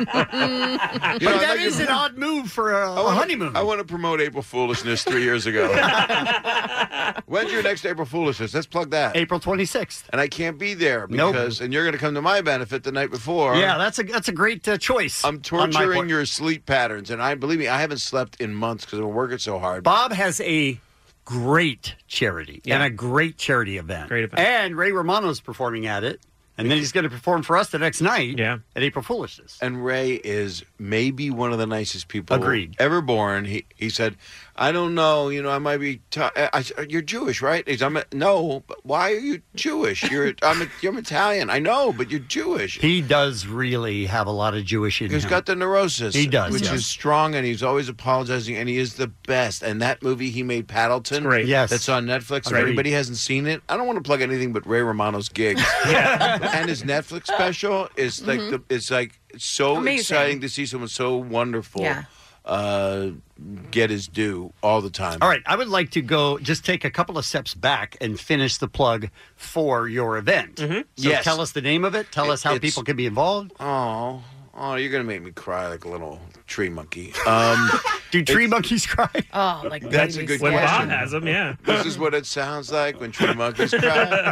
that is an odd move for a honeymoon. I want to promote April Foolishness 3 years ago. When's your next April Foolishness? Let's plug that. April 26th. And I can't be there because, and you're going to come to my benefit the night before. Yeah, that's a great choice. I'm torturing your sleep patterns, and believe me, I haven't slept in months because I've been working so hard. Bob has a great charity and a great charity event. Great event. And Ray Romano's performing at it. And then he's going to perform for us the next night at April Foolishness. And Ray is maybe one of the nicest people ever born. He said, I don't know, I might be... you're Jewish, right? No, but why are you Jewish? You're Italian. I know, but you're Jewish. He does really have a lot of Jewish in him. He's got the neurosis. He does. Which is strong, and he's always apologizing, and he is the best. And that movie he made, Paddleton, that's on Netflix. If anybody hasn't seen it, I don't want to plug anything but Ray Romano's gigs. And his Netflix special is like it's so amazing. Exciting to see someone so wonderful get his due all the time. All right, I would like to just take a couple of steps back and finish the plug for your event. So tell us the name of it. Tell us how people can be involved. Oh, you're going to make me cry like a little tree monkey. Do tree monkeys cry? Oh, like that's a good when question. Bob has them, yeah. This is what it sounds like when tree monkeys cry.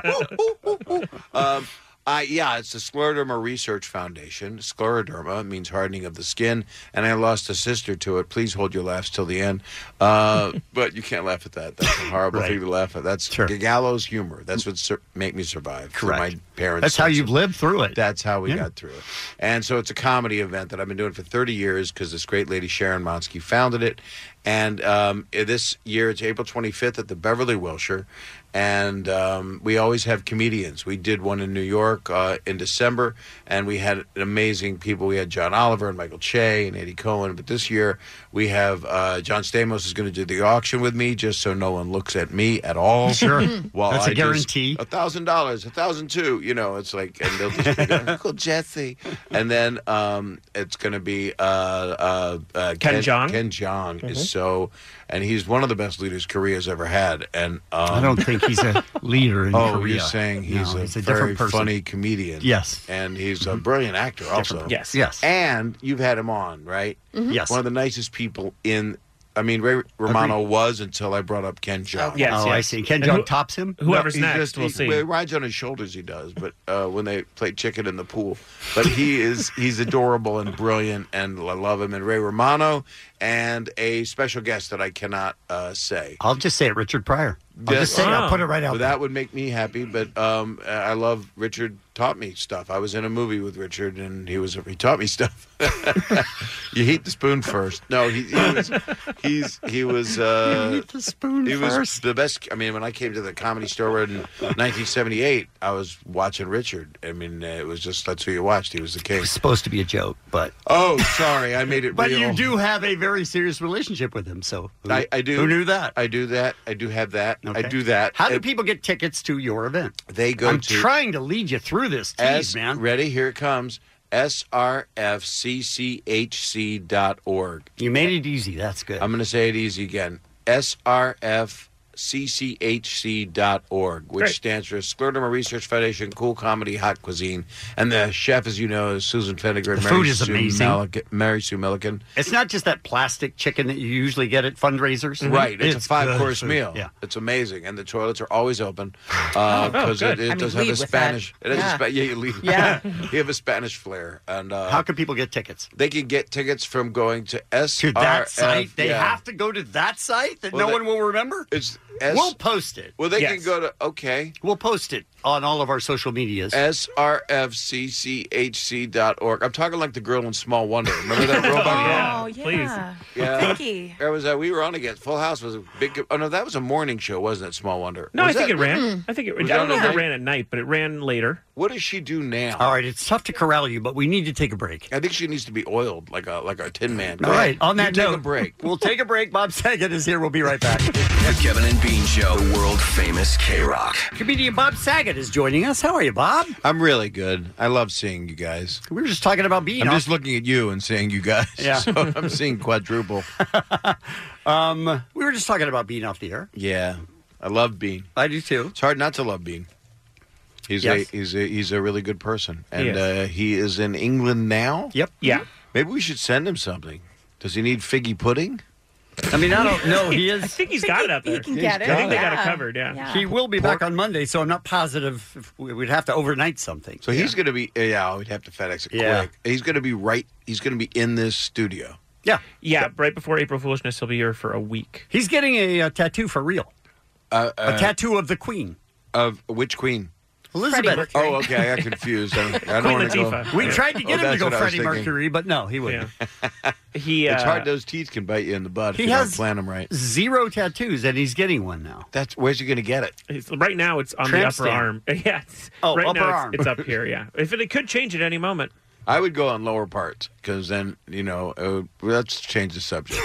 It's the Scleroderma Research Foundation. Scleroderma means hardening of the skin, and I lost a sister to it. Please hold your laughs till the end. But you can't laugh at that. That's a horrible thing to laugh at. That's gallows humor. That's what make me survive. Correct. My parents. That's how you've lived through it. That's how we got through it. And so it's a comedy event that I've been doing for 30 years because this great lady, Sharon Monsky, founded it. And this year, it's April 25th at the Beverly Wilshire. And we always have comedians. We did one in New York in December, and we had amazing people. We had John Oliver and Michael Che and Eddie Cohen. But this year, we have John Stamos is going to do the auction with me, just so no one looks at me at all. Sure. While That's a guarantee. $1,000, $1,002. It's like, and they'll just be going, Uncle Jesse. And then it's going to be Ken Jeong. Ken Jeong is so... And he's one of the best leaders Korea's ever had. And I don't think he's a leader in Korea. You're saying he's a different very person. Funny comedian. Yes. And he's a brilliant actor also. Yes. And you've had him on, right? Yes. One of the nicest people Ray Romano was until I brought up Ken Jeong. Yes, I see. Ken Jeong tops him? Whoever's next, we'll see. Well, he rides on his shoulders, he does, but when they play chicken in the pool. But he's adorable and brilliant, and I love him. And Ray Romano, and a special guest that I cannot say. I'll just say it, Richard Pryor. I'll put it right out there. That would make me happy, but I love Richard taught me stuff. I was in a movie with Richard, and he taught me stuff. You heat the spoon first. No, he was you heat the spoon he first. was the best. I mean, when I came to the Comedy Store in 1978, I was watching Richard. I mean, it was just that's who you watched. He was the king. It was supposed to be a joke, but oh, sorry, I made it. But real. you do have a very serious relationship with him, so I do. Who knew that? I do that. I do have that. Okay. I do that. How do people get tickets to your event? They go I'm to trying to lead you through this tease, man. Ready? Here it comes. srfcchc.org. You made it easy. That's good. I'm going to say it easy again. srfcchc.org, which stands for Scleroderma Research Foundation, Cool Comedy, Hot Cuisine. And the chef, as you know, is Susan Fenniger. The food is amazing. Mary Sue Milliken. It's not just that plastic chicken that you usually get at fundraisers. Mm-hmm. Right. It's a 5-course food. meal. Yeah. It's amazing. And the toilets are always open because it does have a Spanish. It has you leave. Yeah. You have a Spanish flair. And how can people get tickets? They can get tickets from going to to that site. They have to go to that site that no one will remember. We'll post it. Well, they can go to We'll post it on all of our social medias. srfcchc.org. I'm talking like the girl in Small Wonder. Remember that robot? Oh, yeah. Please. Yeah. Vicky. There was we were on again. Full House was a big. Oh no, that was a morning show, wasn't it? Small Wonder. No, Was I think that- it ran. I think it. I don't know if it ran at night, but it ran later. What does she do now? All right, it's tough to corral you, but we need to take a break. I think she needs to be oiled like a Tin Man. All right, on that take note, a break. We'll take a break. Bob Saget is here. We'll be right back. The Kevin and Bean Show, the world famous K-Rock. Comedian Bob Saget is joining us. How are you, Bob? I'm really good. I love seeing you guys. We were just talking about being I'm just looking at you and seeing you guys. Yeah. So I'm seeing quadruple. We were just talking about Bean off the air. Yeah. I love Bean. I do too. It's hard not to love Bean. He's a really good person. And he is in England now? Yep. Yeah. Maybe we should send him something. Does he need figgy pudding? I mean, I don't know. He is. I think he's got it up there. He can get it. I think they got it covered, yeah. He will be back on Monday, so I'm not positive if we'd have to overnight something. So he's going to be, we'd have to FedEx it quick. He's going to be he's going to be in this studio. Yeah. Yeah, right before April Foolishness, he'll be here for a week. He's getting a tattoo for real. A tattoo of the Queen. Of which Queen? Elizabeth. Oh, okay. I got confused. I don't want to go. We tried to get him to go Freddie Mercury, but no, he wouldn't. Yeah. It's hard. Those teeth can bite you in the butt if you don't plan them right. 0 tattoos, and he's getting one now. Where's he going to get it? Right now, it's on the upper arm. Yeah. Right upper now, arm. It's up here, yeah. It could change at any moment. I would go on lower parts because then, let's change the subject.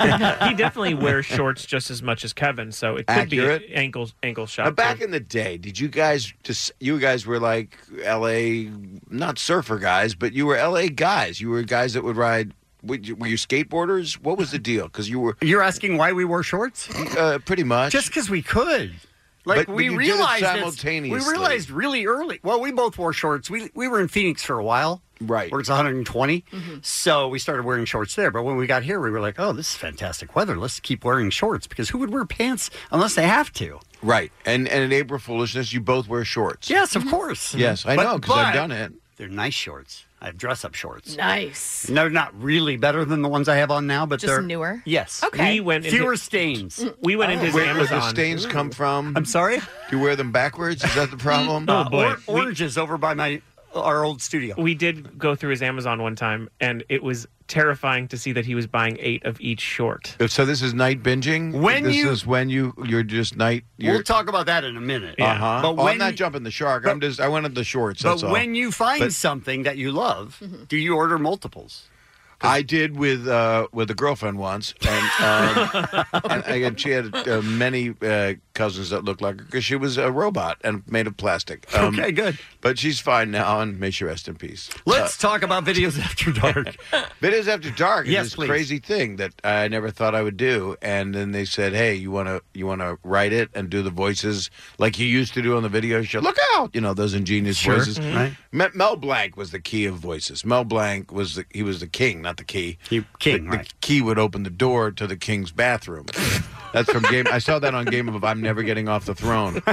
He definitely wears shorts just as much as Kevin, so it could Accurate. be an ankle shot. Back in the day, did you guys you guys were like L.A., not surfer guys, but you were L.A. guys. You were guys that would ride. Were you skateboarders? What was the deal? Because You're asking why we wore shorts? Pretty much. Just because we could. But we you realized did it simultaneously. We realized really early. Well, we both wore shorts. We were in Phoenix for a while. Right. Where it's 120. So we started wearing shorts there. But when we got here, we were like, oh, this is fantastic weather. Let's keep wearing shorts because who would wear pants unless they have to? Right. And in April Foolishness, you both wear shorts. Yes, of course. Yes, I know because I've done it. They're nice shorts. I have dress-up shorts. Nice. They're not really better than the ones I have on now, but Just they're newer? Yes. Okay. Fewer stains. We went into his Where Amazon. the stains come from? I'm sorry? Do you wear them backwards? Is that the problem? Oh, boy. Oranges over by our old studio. We did go through his Amazon one time, and it was terrifying to see that he was buying 8 of each short. So this is night binging? This is when you're just night... We'll talk about that in a minute. Uh-huh. But I'm not jumping the shark. I wanted the shorts, that's But all. when you find something that you love, do you order multiples? I did with a girlfriend once, and she had many cousins that looked like her because she was a robot and made of plastic. Okay, good. But she's fine now, and may she rest in peace. Let's talk about Videos After Dark. Videos After Dark is Yes, this please. crazy thing that I never thought I would do, and then they said, "Hey, you wanna write it and do the voices like you used to do on the video show? Look out, those ingenious voices." Right. Mel Blanc was the key of voices. Mel Blanc was the king, not the key. King, the key would open the door to the king's bathroom. That's from Game. I saw that on Game of I'm Never Getting Off the Throne.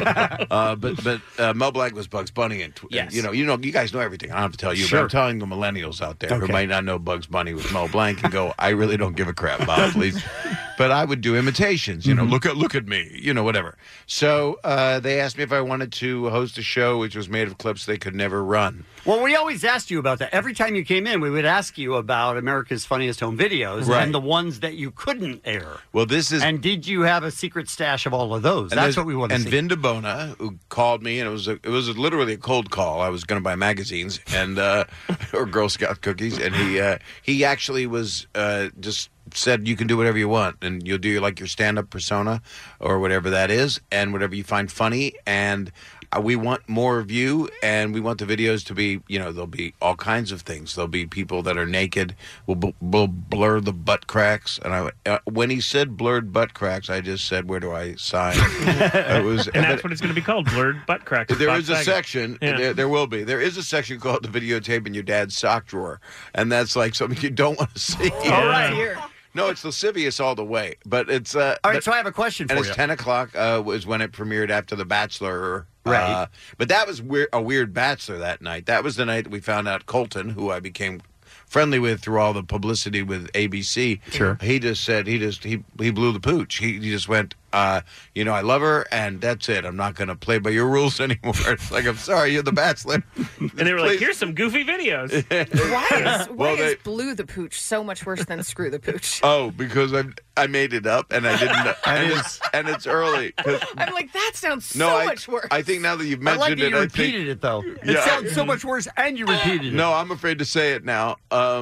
But Mel Blanc was Bugs Bunny, and Yes. you guys know everything. I don't have to tell you, Sure. but I'm telling the millennials out there who might not know Bugs Bunny with Mel Blanc and go, I really don't give a crap, Bob, please. But I would do imitations. Look at me. Whatever. So they asked me if I wanted to host a show which was made of clips they could never run. Well, we always asked you about that. Every time you came in, we would ask you about America's Funniest Home Videos Right. and the ones that you couldn't air. Well, this is... And did you have a secret stash of all of those? And That's what we want to and see. Vin DeBona, who called me, and it was literally a cold call. I was going to buy magazines and or Girl Scout cookies, and he actually was just said you can do whatever you want, and you'll do your stand-up persona or whatever that is, and whatever you find funny, and we want more of you, and we want the videos to be, there'll be all kinds of things. There'll be people that are naked. We'll blur the butt cracks. And when he said blurred butt cracks, I just said, where do I sign? And that's what it's going to be called, blurred butt cracks. There Bob is a Saget. section, there will be. There is a section called the videotape in your dad's sock drawer, and that's like something you don't want to see. All right. Here. No, it's lascivious all the way, but it's... All right, so I have a question for and you. it's 10 o'clock was when it premiered after The Bachelor. Right. But that was a weird Bachelor that night. That was the night that we found out Colton, who I became friendly with through all the publicity with ABC. Sure. He just said, he blew the pooch. He just went, I love her, and that's it. I'm not going to play by your rules anymore. It's like, I'm sorry, you're The Bachelor. And they were like, here's some goofy videos. Why is blew the pooch so much worse than screw the pooch? Oh, because I made it up, and I didn't know. and it's early. I'm like, that sounds No, much worse. I think now that you've I like mentioned that you it, repeated it, though. It Yeah. sounds so much worse, and you repeated it. No, I'm afraid to say it now.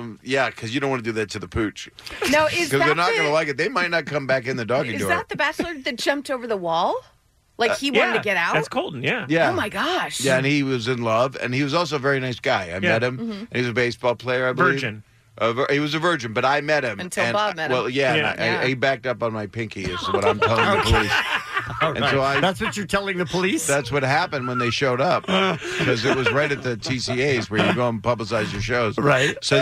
Because you don't want to do that to the pooch. No, is Because they're that not the- going to like it. They might not come back in the doggy Is door. that the Bachelor kid that jumped over the wall? Like he wanted to get out? That's Colton, yeah. Yeah. Oh, my gosh. Yeah, and he was in love, and he was also a very nice guy. I met him. Mhm. And he was a baseball player, I believe. Virgin. He was a virgin, but I met him. Until and, Bob met him. Well, yeah, Yeah. and Yeah. he backed up on my pinky is what I'm telling the police. All And right. so That's what you're telling the police? That's what happened when they showed up, because it was right at the TCAs where you go and publicize your shows. Right. So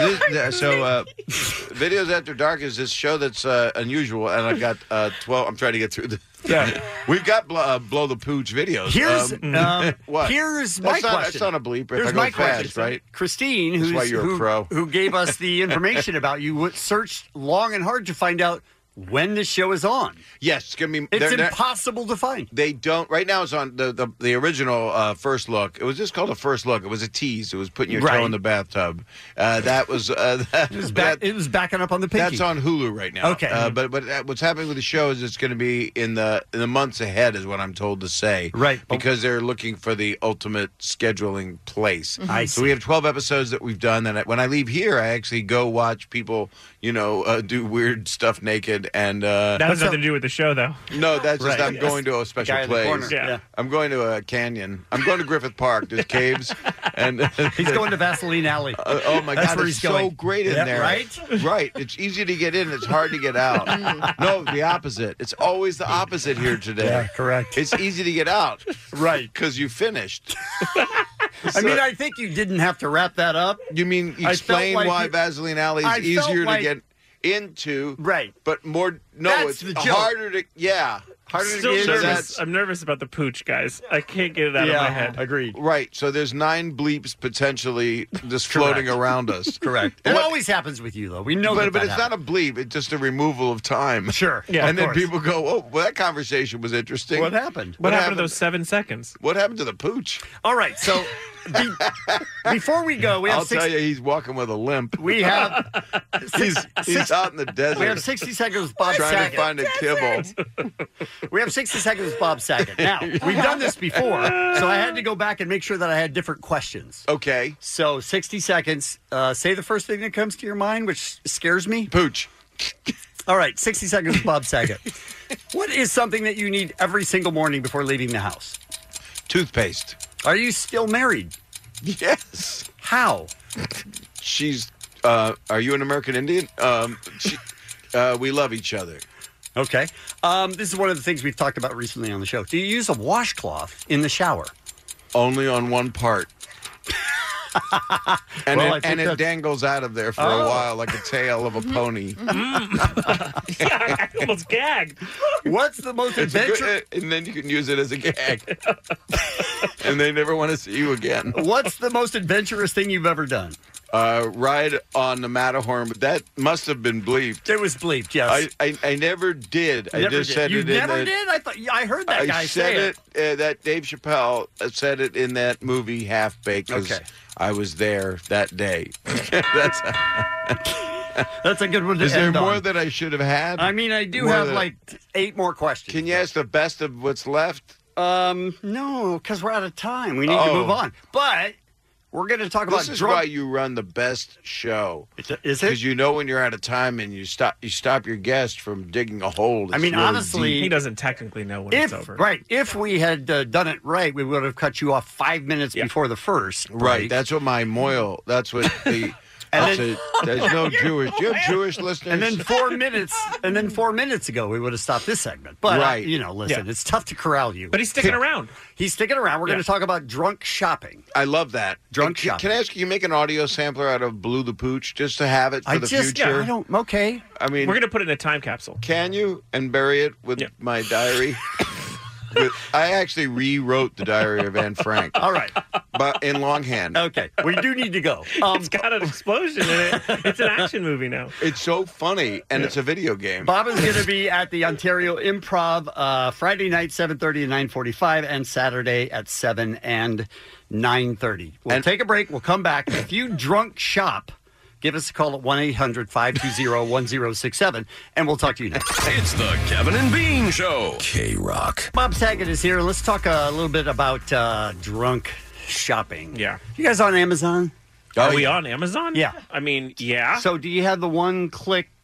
Videos After Dark is this show that's unusual, and I've got 12. I'm trying to get through the. Yeah. We've got blow the pooch videos. Here's what? Here's my That's not, question. That's not a bleep. Here's if I go my fast, question, right? Christine, That's who's, why you're a pro. who gave us the information about you, searched long and hard to find out when the show is on. Yes, it's gonna be. It's they're- impossible to find. They don't. Right now, it's on the original First Look. It was just called a First Look. It was a tease. It was putting your toe Right. in the bathtub. That was. It was backing up on the pinky. That's on Hulu right now. Okay. But what's happening with the show is it's going to be in the months ahead, is what I'm told to say. Right. Because they're looking for the ultimate scheduling place. I So see. we have 12 episodes that we've done. And when I leave here, I actually go watch people, do weird stuff naked and. That has nothing to do with the show, though. No, that's just Right. I'm going to a special Guy in the place. corner. Yeah. I'm going to a canyon. I'm going to Griffith Park. There's caves, and He's going to Vaseline Alley. oh my That's God, where it's he's so going. great in Yeah, there. right? Right. It's easy to get in. It's hard to get out. No, the opposite. It's always the opposite here today. Yeah, correct. It's easy to get out. Right. Because you finished. I mean, I think you didn't have to wrap that up. You mean I felt explain like why you- Vaseline Alley I is felt easier like- to get into? Right. But more. No, That's it's the joke. harder to. Yeah. Harder Still to get into. nervous. I'm nervous about the pooch, guys. I can't get it out of my head. Agreed. Right. So there's 9 bleeps potentially just floating around us. Correct. It always happens with you, though. We know But that it's not a bleep. It's just a removal of time. Sure. Yeah, and of then course. people go, "Oh, well, that conversation was interesting. What happened? What happened to those 7 seconds? What happened to the pooch?" All right. So before we go, we have I'll tell you, he's walking with a limp. We have he's out in the desert. We have 60 seconds with Bob trying Saget. to find a kibble. We have 60 seconds with Bob Saget. Now, we've done this before, so I had to go back and make sure that I had different questions. Okay. So 60 seconds. Say the first thing that comes to your mind, which scares me. Pooch. All right, 60 seconds with Bob Saget. What is something that you need every single morning before leaving the house? Toothpaste. Are you still married? Yes. How? She's. Are you an American Indian? We love each other. Okay. This is one of the things we've talked about recently on the show. Do you use a washcloth in the shower? Only on one part. And Well, I it, think and it that's- dangles out of there for a while like a tail of a pony. I almost gagged. What's the most It's a adventurous? good, and then you can use it as a gag. And they never want to see you again. What's the most adventurous thing you've ever done? Ride on the Matterhorn, but that must have been bleeped. It was bleeped, yes. I never did. I Never just did. said You it in never the, did? I heard that guy I say said it. that Dave Chappelle said it in that movie Half Baked because Okay. I was there that day. That's a good one to Is there end more on. that I should have had? I mean, I do More have than- like 8 more questions. Can you ask the best of what's left? No, because we're out of time. We need to move on. But we're going to talk about This is drunk. why you run the best show. Is it? Because you know when you're out of time and you stop your guest from digging a hole. I mean, that's really honestly, deep. He doesn't technically know when If it's over. right, if we had done it right, we would have cut you off 5 minutes before the first. Right, break. that's what my moil. That's what the. And there's no Jewish. Do you have Jewish listeners? And then 4 minutes, and then 4 minutes ago, we would have stopped this segment. But Right. listen, it's tough to corral you. But he's sticking around. He's sticking around. We're Yeah. going to talk about drunk shopping. I love that. Drunk Can shopping. I ask you, you make an audio sampler out of Blue the Pooch just to have it for the future? I don't. Okay. I mean, We're going to put it in a time capsule. can you and bury it with my diary? I actually rewrote the Diary of Anne Frank. All right. But in longhand. Okay. We do need to go. It's got an explosion in it. It's an action movie now. It's so funny, and it's a video game. Bob is going to be at the Ontario Improv Friday night, 7:30 and 9:45, and Saturday at 7 and 9:30. We'll take a break. We'll come back. If you drunk shop, give us a call at 1-800-520-1067, and we'll talk to you next. It's the Kevin and Bean Show. K-Rock. Bob Saget is here. Let's talk a little bit about drunk shopping. Yeah. You guys on Amazon? Are we on Amazon? Yeah. I mean, yeah. So do you have the one-click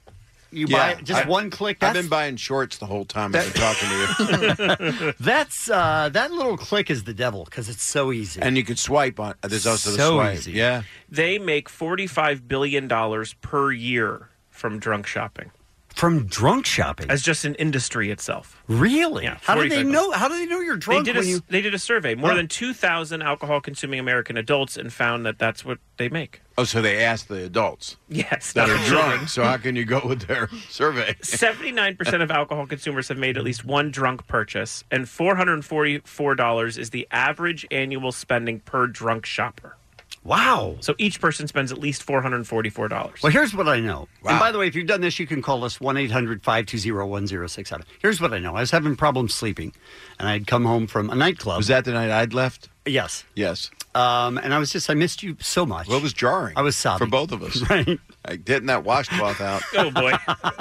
You buy just one click. I've been buying shorts the whole time I've been talking to you. That's that little click is the devil because it's so easy. And you could swipe on. There's also the So swipe. easy. Yeah. They make $45 billion per year from drunk shopping. From drunk shopping? As just an industry itself. Really? Yeah. How do they 45 know? How do they know you're drunk? They did a survey. More than 2,000 alcohol-consuming American adults, and found that that's what they make. Oh, so they asked the adults. Yes, That not are the children. drunk. So how can you go with their survey? 79% of alcohol consumers have made at least one drunk purchase, and $444 is the average annual spending per drunk shopper. Wow. So each person spends at least $444. Well, here's what I know. Wow. And by the way, if you've done this, you can call us 1-800-520-1067. Here's what I know. I was having problems sleeping, and I'd come home from a nightclub. Was that the night I'd left? Yes. Yes. And I missed you so much. Well, it was jarring. I was sobbing. For both of us. Right. Like getting that washcloth out. Oh, boy.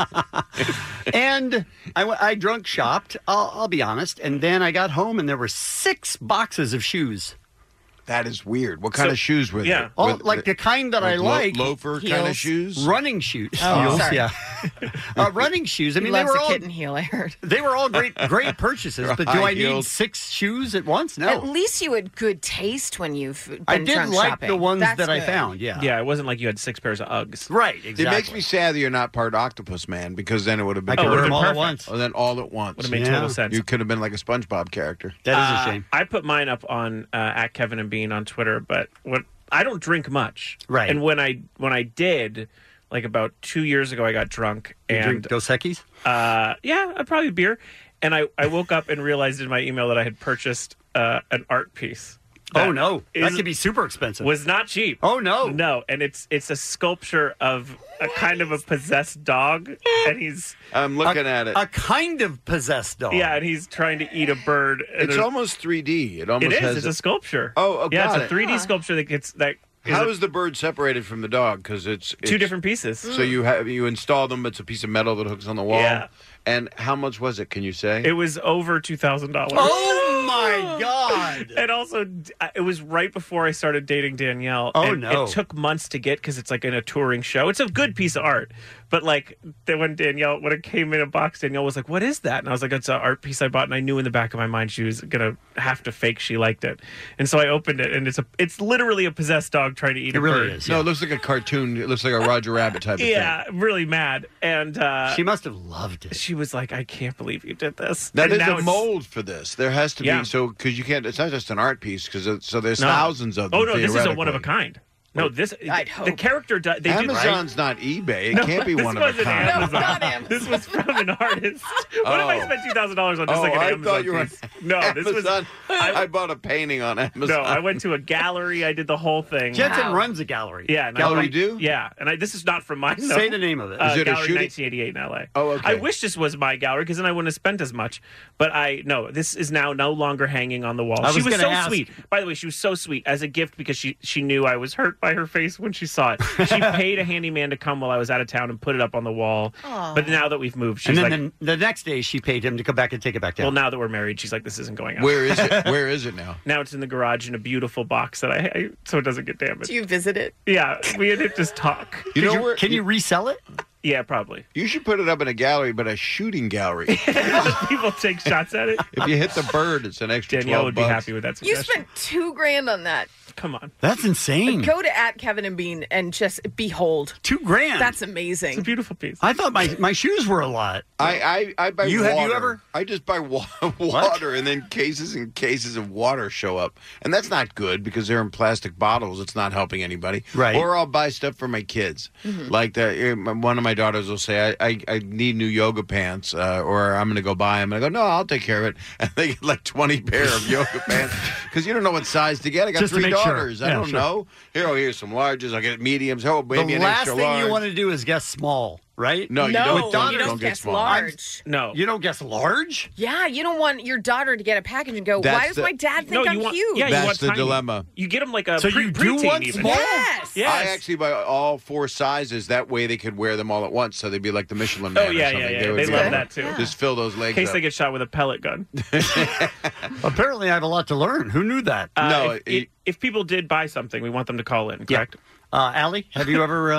And I drunk shopped, I'll be honest, and then I got home, and there were 6 boxes of shoes. That is weird. What kind of shoes were they? All, like the kind that I like. Loafer kind of shoes? Running shoes. Oh, Heels, sorry. yeah. Running shoes. I He mean, they loves were a all kitten heel, I heard. They were all great purchases, but do I need 6 shoes at once? No. At least you had good taste when you've been I did drunk like shopping. the ones That's that I good. found, yeah. Yeah, it wasn't like you had 6 pairs of Uggs. Right, exactly. It makes me sad that you're not part Octopus Man, because then it would have been I could wear them all at perfect. once. Oh, then all at once. Would have made total sense. You could have been like a SpongeBob character. That is a shame. I put mine up on at Kevin and Bean on Twitter, but I don't drink much. Right. And when I did, like about 2 years ago, I got drunk. You And drink Dos Equis? yeah, probably beer. And I woke up and realized in my email that I had purchased an art piece. Oh, no. That could be super expensive. Was not cheap. Oh, no. No, and it's a sculpture of a kind of a possessed dog, and he's... I'm looking at it. A kind of possessed dog. Yeah, and he's trying to eat a bird. And It's almost 3D. It almost It is. has It's a sculpture. Oh, yeah, got it's a 3D sculpture that gets... How is the bird separated from the dog? Because it's 2 different pieces. So you install them. It's a piece of metal that hooks on the wall. Yeah. And how much was it? Can you say? It was over $2,000. Oh, my God. And also, it was right before I started dating Danielle. Oh, and no. It took months to get because it's like in a touring show. It's a good piece of art. But like, when it came in a box, Danielle was like, "What is that?" And I was like, "It's an art piece I bought." And I knew in the back of my mind she was going to have to fake she liked it. And so I opened it, and it's literally a possessed dog trying to eat a bird. Is, No, it looks like a cartoon. It looks like a Roger Rabbit type of thing. Yeah, really mad. And she must have loved it. She was like, "I can't believe you did this." Now, And there's now a it's- mold for this. There has to Yeah. be, because you can't, it's not just an art piece, there's No. thousands of them. Oh, no, this is a one of a theoretically. kind. No, this I'd the hope. character does. They Amazon's not eBay. It No, can't be this one of a wasn't kind. Amazon. not Amazon. This was from an artist. What if I spent $2,000 on just like an I Amazon thought you were piece? No, this was. Amazon. I bought a painting on Amazon. No, I went to a gallery. I did the whole thing. Jensen runs a gallery. Yeah, and Gallery I, do? Yeah, and this is not from mine. though. Say the name of it. Is it a Gallery shooting? 1988 in LA. Oh, okay. I wish this was my gallery because then I wouldn't have spent as much. But this is now no longer hanging on the wall. I She was was gonna so ask. sweet. By the way, she was so sweet as a gift because she knew I was hurt by her face when she saw it. She paid a handyman to come while I was out of town and put it up on the wall. Aw. But now that we've moved, she's And then like, the next day, she paid him to come back and take it back down. well, now that we're married, she's like, this isn't going out. Where is it? Where is it now? Now it's in the garage in a beautiful box that I so it doesn't get damaged. Do you visit it? Yeah, we had to just talk. You know where? Can you resell it? Yeah, probably. You should put it up in a gallery, but a shooting gallery. People take shots at it. If you hit the bird, it's an extra Danielle $12. would be happy with that You suggestion. spent $2,000 on that. Come on. That's insane. Go to @Kevin and Bean and just behold. $2,000. That's It's a amazing. beautiful piece. I thought my shoes were a lot. I buy You- water. have you ever? I just buy water, and then cases and cases of water show up, and that's not good because they're in plastic bottles. It's not helping anybody. Right. Or I'll buy stuff for my kids. Like one of my daughters will say, "I need new yoga pants," or I'm going to go buy them. And I go, "No, I'll take care of it." And they get like 20 pair of yoga pants because you don't know what size to get. I got Just to 3 make sure. daughters. I Yeah, don't sure. know. Here's some larges. I'll get mediums. Oh, maybe The an last extra thing large. you want to do is guess small, right? No, you No, don't. With daughters, you don't get guess small. large. No. You don't guess large? Yeah, you don't want your daughter to get a package and go, That's why does the- my dad think No, I'm you want, cute? yeah, you That's want the tiny. dilemma. You get them like a So you do preteen want even. small? Yes. Yes. I actually buy all 4 sizes. That way they could wear them all at once, so they'd be like the Michelin Man. Oh, yeah, or something. yeah. would They be love able that, to too. Just fill those legs In case up. they get shot with a pellet gun. Apparently, I have a lot to learn. Who knew that? No, if people did buy something, we want them to call in, correct? Allie, have you ever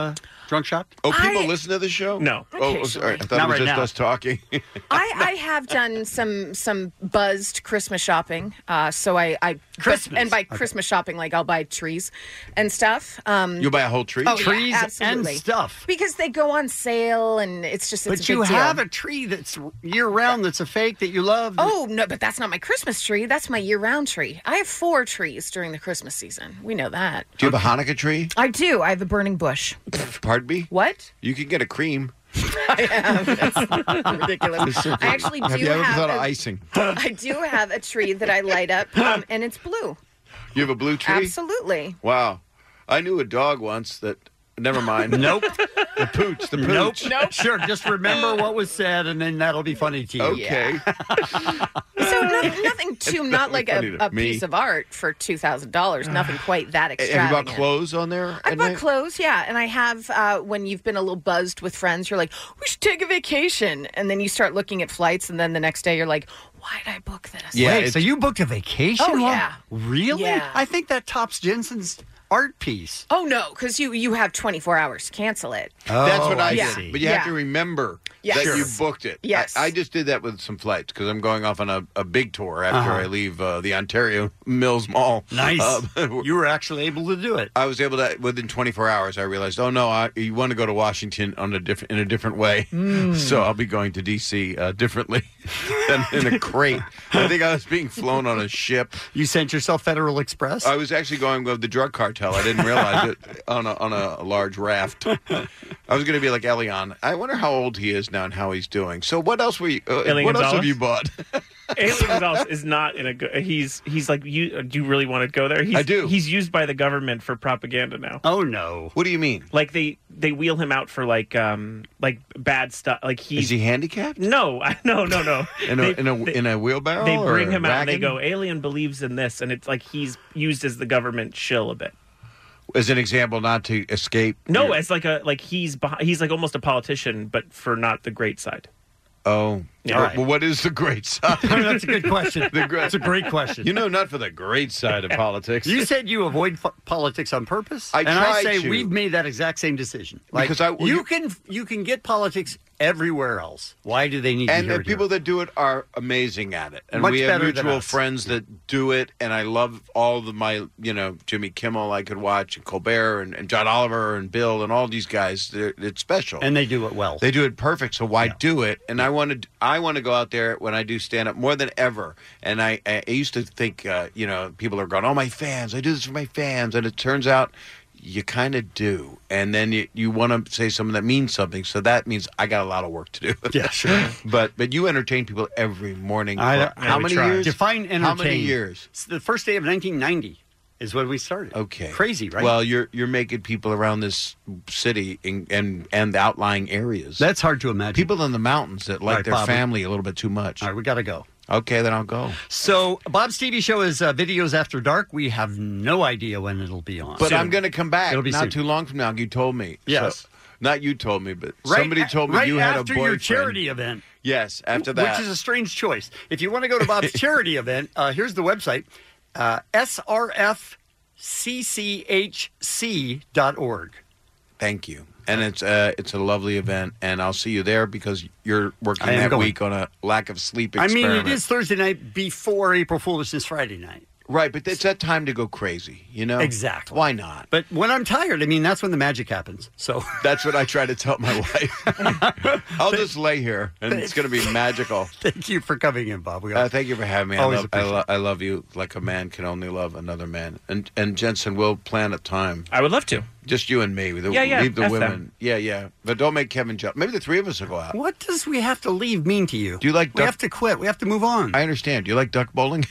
Drunk shop? Oh, people listen to the show? No. Oh, sorry. I thought Not it was right just now. us talking. I have done some buzzed Christmas shopping. So I Christmas. and by Christmas shopping, like I'll buy trees and stuff. You'll buy a whole tree? Oh, Trees yeah, and absolutely. stuff. Because they go on sale, and it's But a big you deal. have a tree that's year-round that's a fake that you love. Oh, no, but that's not my Christmas tree. That's my year-round tree. I have 4 trees during the Christmas season. We know that. Do you have a Hanukkah tree? I do. I have a burning bush. Pardon me? What? You can get a cream. I have. That's ridiculous. I actually do Have you ever have thought of icing? I do have a tree that I light up, and it's blue. You have a blue tree? Absolutely. Wow. I knew a dog once that... Never mind. Nope. The pooch. Nope. Sure, just remember what was said, and then that'll be funny to you. Okay. So nothing too, not like funny to a me. piece of art for $2,000. Nothing quite that Have you extravagant. bought clothes on there? I at bought night? clothes, yeah, and I have. When you've been a little buzzed with friends, you're like, "We should take a vacation," and then you start looking at flights, and then the next day you're like, "Why did I book this?" Yeah, Wait, so you booked a vacation? Oh, while- yeah. Really? Yeah. I think that tops Jensen's art piece. Oh no, because you have 24 hours to cancel it. That's what I yeah. did. But you have Yeah. to remember Yes. that Sure. you booked it. Yes. I just did that with some flights because I'm going off on a big tour after I leave the Ontario Mills Mall. Nice. You were actually able to do it. I was able to, within 24 hours, I realized, oh no, you want to go to Washington in a different way. So I'll be going to D.C. Differently than in a crate. I think I was being flown on a ship. You sent yourself Federal Express? I was actually going with the drug cartel. I didn't realize it on a large raft. I was going to be like Elion. I wonder how old he is now and how he's doing. So what else were you? Elian What else Gonzalez? have you bought? Alien Gonzalez is not in a good. He's like you. Do you really want to go there? I do. He's used by the government for propaganda now. Oh no! What do you mean? Like they wheel him out for like bad stuff. Like Is he handicapped? No. In a wheelbarrow? They or bring him out and they wagon? go, Alien believes in this, and it's like he's used as the government shill a bit. As an example, not to escape. No, as like he's like almost a politician, but for not the great side. Oh, Yeah. All Right. right. Well, what is the great side? That's a good question. That's a great question. You know, not for the great side of politics. You said you avoid politics on purpose, I and I tried say to. we've made that exact same decision. Like, Because you can get politics everywhere else. Why do they need to And hear the it people here? that do it are amazing at it. And Much we have better than mutual us. friends that do it. And I love all of my, Jimmy Kimmel I could watch, and Colbert, and John Oliver, and Bill, and all these guys. It's special. And they do it well. They do it perfect, so why do it? And I want to go out there when I do stand-up more than ever. And I used to think, people are going, oh, my fans, I do this for my fans. And it turns out you kind of do. And then you want to say something that means something. So that means I got a lot of work to do. Yeah, sure. But you entertain people every morning. How many years? Define entertain. How many years? It's the first day of 1990 is when we started. Okay. Crazy, right? Well, you're making people around this city and the outlying areas. That's hard to imagine. People in the mountains that like Right, their Bob, family a little bit too much. All right, we got to go. Okay, then I'll go. So, Bob's TV show is Videos After Dark. We have no idea when it'll be on. But Soon. I'm going to come back It'll be not soon. too long from now. You told me. Yes. So, not you told me, but Right somebody told me right you had a after boyfriend. your charity event. Yes, after that. Which is a strange choice. If you want to go to Bob's charity event, here's the website, srfccHC.org. Thank you. And it's a lovely event, and I'll see you there because you're working I am that going. week on a lack of sleep I experiment. mean, it is Thursday night before April Fool's is Friday night. Right, but it's that time to go crazy, you know? Exactly. Why not? But when I'm tired, I mean, that's when the magic happens. So That's what I try to tell my wife. I'll just lay here, and it's going to be magical. Thank you for coming in, Bob. We got Thank you for having me. Always appreciate I love you like a man can only love another man. And Jensen, we'll plan a time. I would love to. Just you and me. Yeah, Leave the F women. them. Yeah. But don't make Kevin jealous. Maybe the three of us will go out. What does we have to leave mean to you? Do you like We duck? have to quit. We have to move on. I understand. Do you like duck bowling?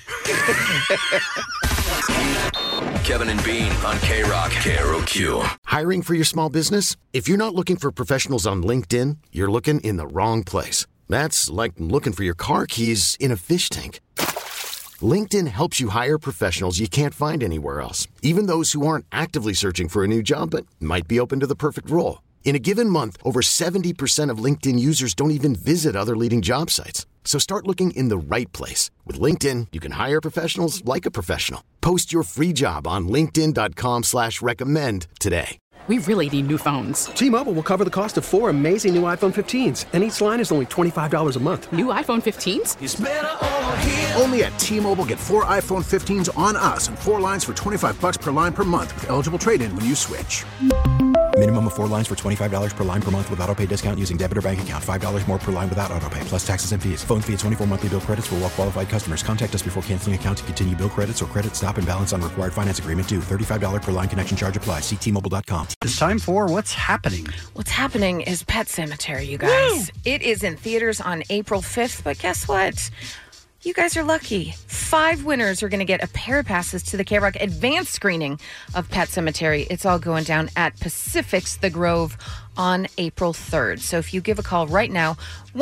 Kevin and Bean on K-Rock, KROQ. Hiring for your small business? If you're not looking for professionals on LinkedIn, you're looking in the wrong place. That's like looking for your car keys in a fish tank. LinkedIn helps you hire professionals you can't find anywhere else, even those who aren't actively searching for a new job but might be open to the perfect role. In a given month, over 70% of LinkedIn users don't even visit other leading job sites. So start looking in the right place. With LinkedIn, you can hire professionals like a professional. Post your free job on linkedin.com/recommend today. we really need new phones. T-Mobile will cover the cost of 4 amazing new iPhone 15s, and each line is only $25 a month. New iPhone 15s? It's better over here. Only at T-Mobile, get 4 iPhone 15s on us and 4 lines for $25 per line per month with eligible trade-in when you switch. Minimum of 4 lines for $25 per line per month with autopay discount using debit or bank account. $5 more per line without autopay, plus taxes and fees. Phone fee at 24 monthly bill credits for well-qualified customers. Contact us before canceling account to continue bill credits or credit stop and balance on required finance agreement due. $35 per line connection charge applies. See T-Mobile.com. It's time for What's Happening. What's happening is Pet Sematary, you guys. Woo! It is in theaters on April 5th, but guess what? You guys are lucky. 5 winners are going to get a pair of passes to the K-Rock advanced screening of Pet Sematary. It's all going down at Pacific's The Grove on April 3rd. So if you give a call right now,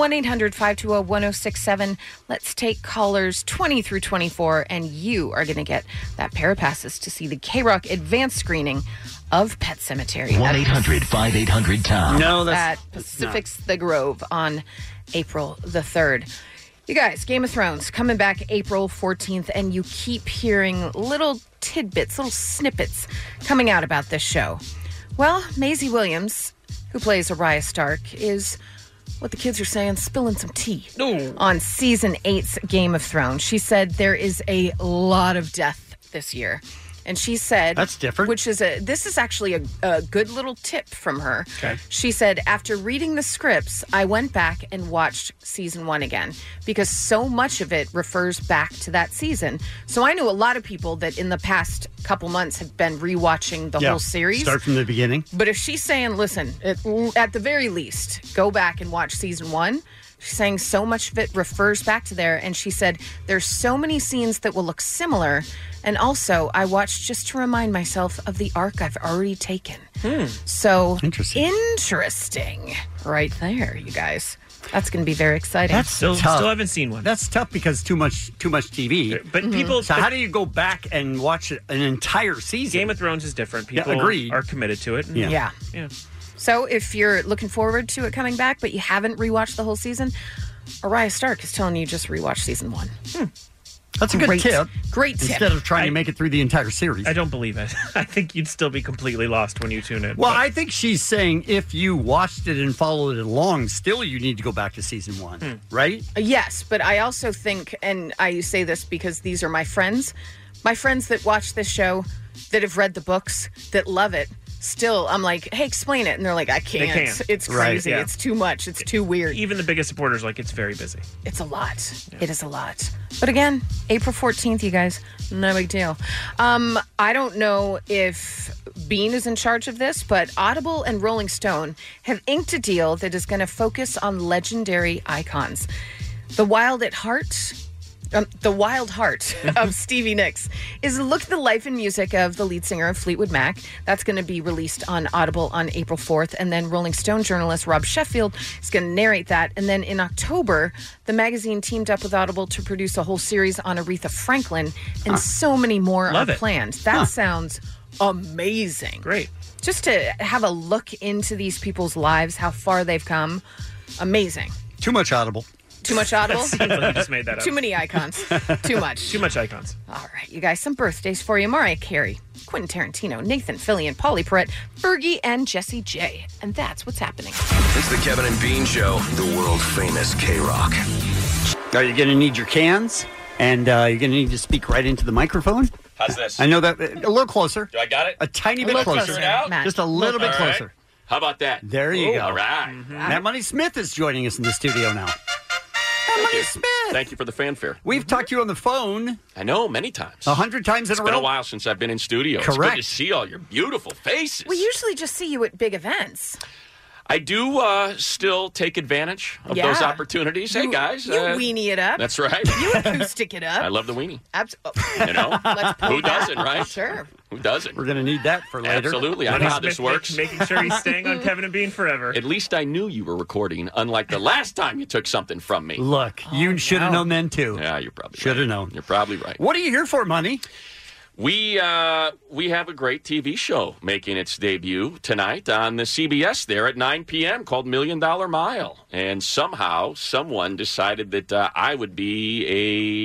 1-800-520-1067. Let's take callers 20 through 24, and you are going to get that pair of passes to see the K-Rock advanced screening of Pet Sematary. 1-800-5800-TOM. No, that's at Pacific's The Grove on April the 3rd. You guys, Game of Thrones coming back April 14th, and you keep hearing little tidbits, little snippets coming out about this show. Well, Maisie Williams, who plays Arya Stark, is what the kids are saying, spilling some tea on season 8's Game of Thrones. She said there is a lot of death this year. And she said... That's different. This is actually a good little tip from her. Okay. She said, after reading the scripts, I went back and watched season 1 again because so much of it refers back to that season. So I know a lot of people that in the past couple months have been rewatching the whole series. Start from the beginning. But if she's saying, listen, at the very least, go back and watch season 1, she's saying so much of it refers back to there. And she said, there's so many scenes that will look similar. And also, I watched just to remind myself of the arc I've already taken. So, interesting. Right there, you guys. That's going to be very exciting. That's Still haven't seen one. That's tough because too much TV. But people... So how do you go back and watch an entire season? Game of Thrones is different. People agreed. are committed to it. Yeah. So if you're looking forward to it coming back, but you haven't rewatched the whole season, Arya Stark is telling you just rewatch season 1. That's a good tip. Great tip. Instead of trying to make it through the entire series. I don't believe it. I think you'd still be completely lost when you tune in. Well, I think she's saying if you watched it and followed it along, still you need to go back to season 1, right? Yes, but I also think, and I say this because these are my friends that watch this show, that have read the books, that love it. Still, I'm like, hey, explain it. And they're like, I can't. They can't. It's crazy. Right, It's too much. It's too weird. Even the biggest supporters, like, it's very busy. It's a lot. Yeah. It is a lot. But again, April 14th, you guys, no big deal. I don't know if Bean is in charge of this, but Audible and Rolling Stone have inked a deal that is going to focus on legendary icons. The Wild Heart of Stevie Nicks is a look at the life and music of the lead singer of Fleetwood Mac. That's going to be released on Audible on April 4th. And then Rolling Stone journalist Rob Sheffield is going to narrate that. And then in October, the magazine teamed up with Audible to produce a whole series on Aretha Franklin, and so many more are planned. That sounds amazing. Great. Just to have a look into these people's lives, how far they've come. Amazing. Too much Audible. Too much Audible? Seems like you just made that up. Too many icons. Too much. Too much icons. All right, you guys, some birthdays for you. Mariah Carey, Quentin Tarantino, Nathan Fillion, Polly Perrette, Fergie, and Jessie J. And that's what's happening. It's the Kevin and Bean Show, the world-famous K-Rock. Are you going to need your cans? And you're going to need to speak right into the microphone? How's this? I know that. A little closer. Do I got it? A tiny bit closer. Now? Just a little bit closer. Right. How about that? There you go. All right. Matt Money Smith is joining us in the studio now. Money Smith. Thank you for the fanfare. We've talked to you on the phone. I know, many times. 100 times in a row. It's been a while since I've been in studio. Correct. It's good to see all your beautiful faces. We usually just see you at big events. I do still take advantage of those opportunities. Hey, guys. You weenie it up. That's right. You acoustic it up. I love the weenie. Absolutely. You know? Let's Who doesn't, right? Sure. Who doesn't? We're going to need that for later. Absolutely. I know how this works. Making sure he's staying on Kevin and Bean forever. At least I knew you were recording, unlike the last time you took something from me. Look, you should have known then, too. Yeah, you're probably Should have known. You're probably right. What are you here for, Money? We have a great TV show making its debut tonight on the CBS there at 9 p.m. called $1 Million Mile. And somehow someone decided that I would be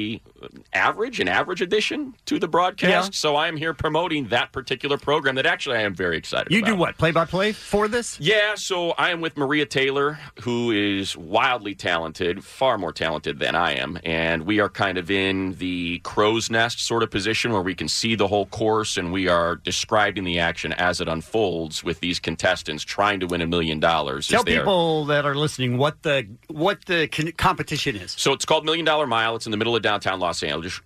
an average addition to the broadcast. Yeah. So I am here promoting that particular program that actually I am very excited about. You do what? Play-by-play for this? Yeah, so I am with Maria Taylor, who is wildly talented, far more talented than I am. And we are kind of in the crow's nest sort of position where we can see the whole course and we are describing the action as it unfolds with these contestants trying to win $1 million. Tell people that are listening what the competition is. So it's called $1 Million Mile. It's in the middle of downtown Los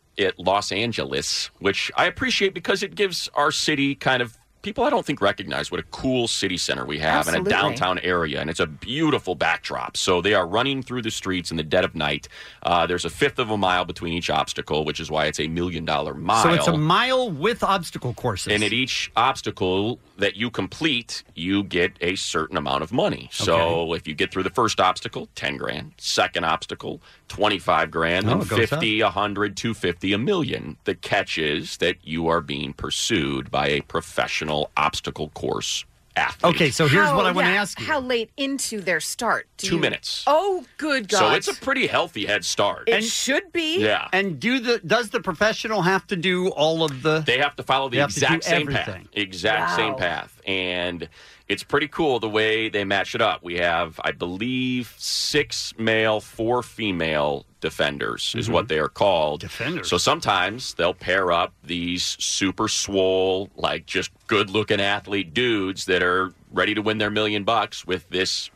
Angeles, which I appreciate because it gives our city kind of people I don't think recognize what a cool city center we have in a downtown area, and it's a beautiful backdrop. So they are running through the streets in the dead of night. There's a fifth of a mile between each obstacle, which is why it's $1 million mile. So it's a mile with obstacle courses. And at each obstacle that you complete, you get a certain amount of money. So if you get through the first obstacle, $10,000. Second obstacle, $25,000. Then 50, 100, 250, $1 million. The catch is that you are being pursued by a professional obstacle course athlete. Okay, so here's what I want to ask you. How late into their start? 2 minutes. Oh, good God. So it's a pretty healthy head start. It should be. Yeah. And does the professional have to do all of the... They have to follow the exact same path. Same Wow. path. And it's pretty cool the way they match it up. We have, I believe, 6 male, 4 female defenders is what they are called. Defenders. So sometimes they'll pair up these super swole, like just good-looking athlete dudes that are ready to win their $1 million with this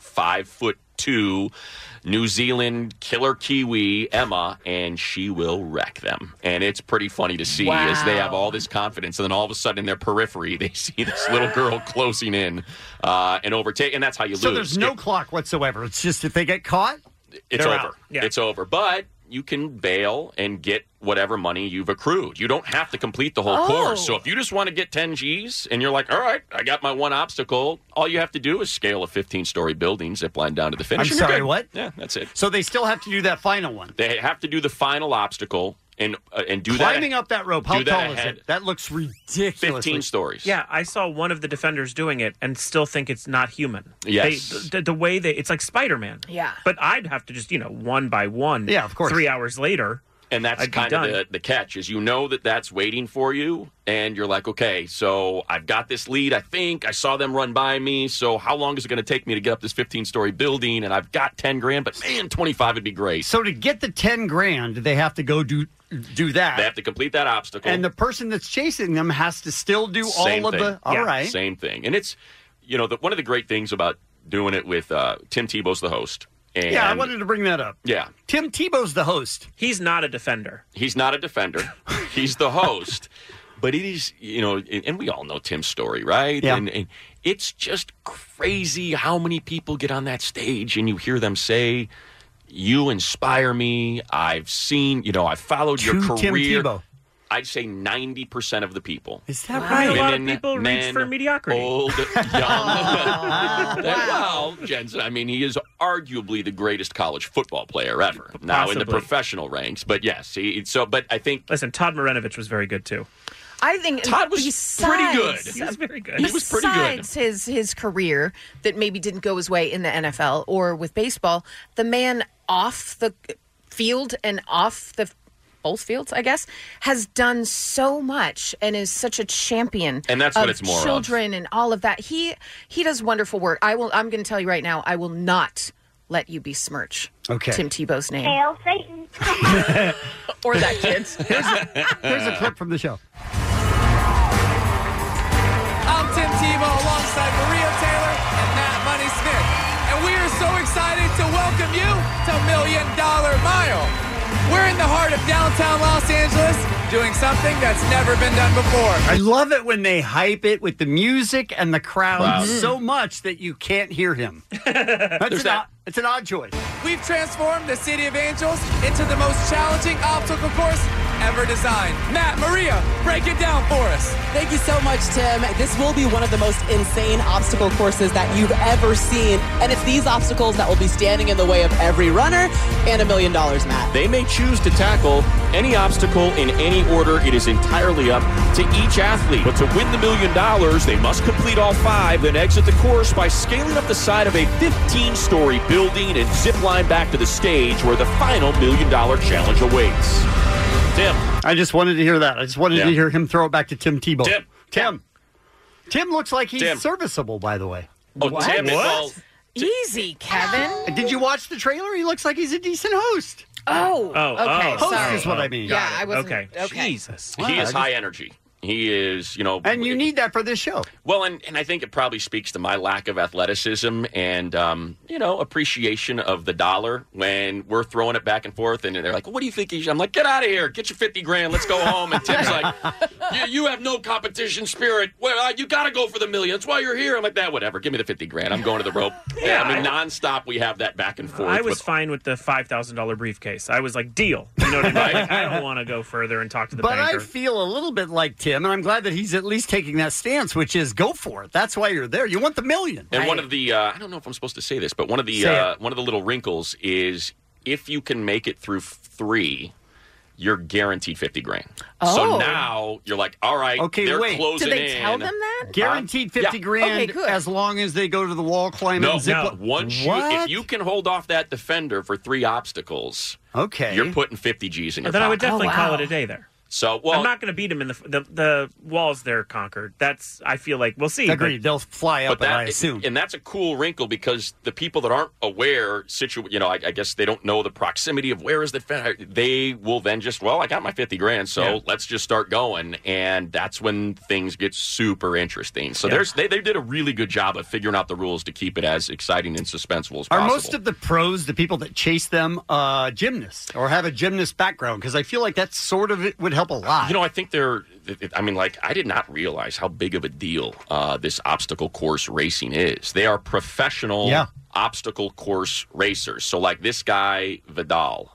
5'2" New Zealand killer Kiwi, Emma, and she will wreck them. And it's pretty funny to see as they have all this confidence, and then all of a sudden in their periphery, they see this little girl closing in and overtake, and that's how you lose. So there's no clock whatsoever. It's just if they get caught, it's they're over. out. It's over. But you can bail and get whatever money you've accrued. You don't have to complete the whole course. So if you just want to get 10 Gs and you're like, all right, I got my one obstacle, all you have to do is scale a 15-story building, zip line down to the finish. I'm sorry, what? Yeah, that's it. So they still have to do that final one. They have to do the final obstacle and do Climbing that. up that rope, how do tall that is ahead. it? That looks ridiculous. 15 stories. Yeah, I saw one of the defenders doing it and still think it's not human. Yes. The way it's like Spider-Man. Yeah. But I'd have to just, one by one. Yeah, of course. 3 hours later. And that's I'd be kind done. of the catch is that's waiting for you. And you're like, okay, so I've got this lead. I think I saw them run by me. So how long is it going to take me to get up this 15-story building? And I've got $10,000, but man, 25 would be great. So to get the $10,000, they have to go do that. They have to complete that obstacle. And the person that's chasing them has to still do Same all of thing. the... All right. Same thing. And it's, one of the great things about doing it with Tim Tebow's the host. And I wanted to bring that up. Yeah. Tim Tebow's the host. He's not a defender. He's not a defender. He's the host. But it is, and we all know Tim's story, right? Yeah. And it's just crazy how many people get on that stage and you hear them say, you inspire me. I've seen, I've followed your career. Tim Tebow. I'd say 90% of the people. Is that right? A lot of Women, people reach men, for mediocrity. Old, young. Well, Jensen, he is arguably the greatest college football player ever. Now in the Possibly. professional ranks. But yes, but I think... Listen, Todd Marinovich was very good, too. I think Todd was pretty good. He was very good. He was pretty good. Besides his career that maybe didn't go his way in the NFL or with baseball, the man off the field and off both fields, I guess, has done so much and is such a champion. And that's of what it's more of. children and all of that. He does wonderful work. I'm going to tell you right now, I will not let you besmirch Tim Tebow's name. Hail Satan. Or that kid's. Here's a clip from the show. I'm Tim Tebow alongside Maria Taylor and Matt Money Smith. And we are so excited to welcome you to $1 Million Mile. We're in the heart of downtown Los Angeles doing something that's never been done before. I love it when they hype it with the music and the crowd so much that you can't hear him. It's an odd choice. We've transformed the City of Angels into the most challenging obstacle course ever designed. Matt, Maria, break it down for us. Thank you so much, Tim. This will be one of the most insane obstacle courses that you've ever seen. And it's these obstacles that will be standing in the way of every runner and $1 million, Matt. They may choose to tackle any obstacle in any order. It is entirely up to each athlete. But to win the $1 million, they must complete all 5, then exit the course by scaling up the side of a 15-story building and zip line back to the stage where the final $1 million challenge awaits. Tim. I just wanted to hear that. I just wanted Yeah. to hear him throw it back to Tim Tebow. Tim. Tim looks like he's Tim. serviceable, by the way. Oh, Tim. Well, Easy, Kevin. Did you watch the trailer? He looks like he's a decent host. Okay. Host Sorry. is what I mean. Yeah, I wasn't. Okay. Jesus. Wow, He is I just- high energy. He is, And you need that for this show. Well, and I think it probably speaks to my lack of athleticism and, appreciation of the dollar when we're throwing it back and forth. And they're like, well, what do you think? I'm like, get out of here. Get your 50 grand. Let's go home. And Tim's like, you have no competition spirit. Well, you got to go for the million. That's why you're here. I'm like, whatever. Give me the 50 grand. I'm going to the rope. Yeah, I mean, nonstop we have that back and forth. I was fine with the $5,000 briefcase. I was like, deal. You know what I mean? Like, I don't want to go further and talk to the But banker. I feel a little bit like Tim, and I'm glad that he's at least taking that stance, which is go for it. That's why you're there. You want the million. And one of the I don't know if I'm supposed to say this, but one of the little wrinkles is if you can make it through 3, you're guaranteed 50 grand. Oh. So now you're like, all right, Okay, they're wait. closing Did they in. tell them that? Guaranteed 50 Yeah. grand Okay, good. as long as they go to the wall, climb No, and zip up. if you can hold off that defender for 3 obstacles, okay, you're putting 50 G's in your then I would pocket. definitely call it a day there. So, I'm not going to beat him in the walls they're conquered. That's, I feel like, we'll see. Agreed. They'll fly up, I assume. And that's a cool wrinkle because the people that aren't aware, I guess they don't know the proximity of where is the defender. They will then just, I got my 50 grand, so let's just start going. And that's when things get super interesting. So they did a really good job of figuring out the rules to keep it as exciting and suspenseful as Are possible. most of the pros, the people that chase them, gymnasts or have a gymnast background? Because I feel like that sort of would help a lot. I think I did not realize how big of a deal this obstacle course racing is. They are professional obstacle course racers. So, like this guy, Vidal,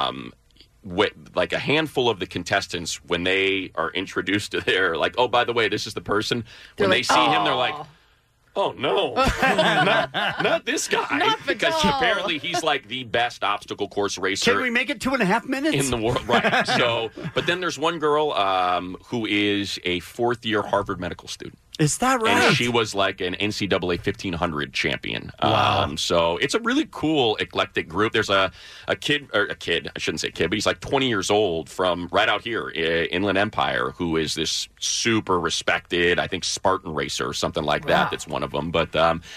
like a handful of the contestants, when they are introduced to their, like, oh, by the way, this is the person. When they see him, they're like, oh, no, not this guy. Not because Vidal. apparently he's like the best obstacle course racer. Can we make it 2.5 minutes? In the world, right. So, but then there's one girl who is a 4th-year Harvard medical student. Is that right? And she was like an NCAA 1500 champion. Wow. So it's a really cool, eclectic group. There's a kid, I shouldn't say kid, but he's like 20 years old from right out here, Inland Empire, who is this super respected, I think, Spartan racer or something like that. That's one of them. But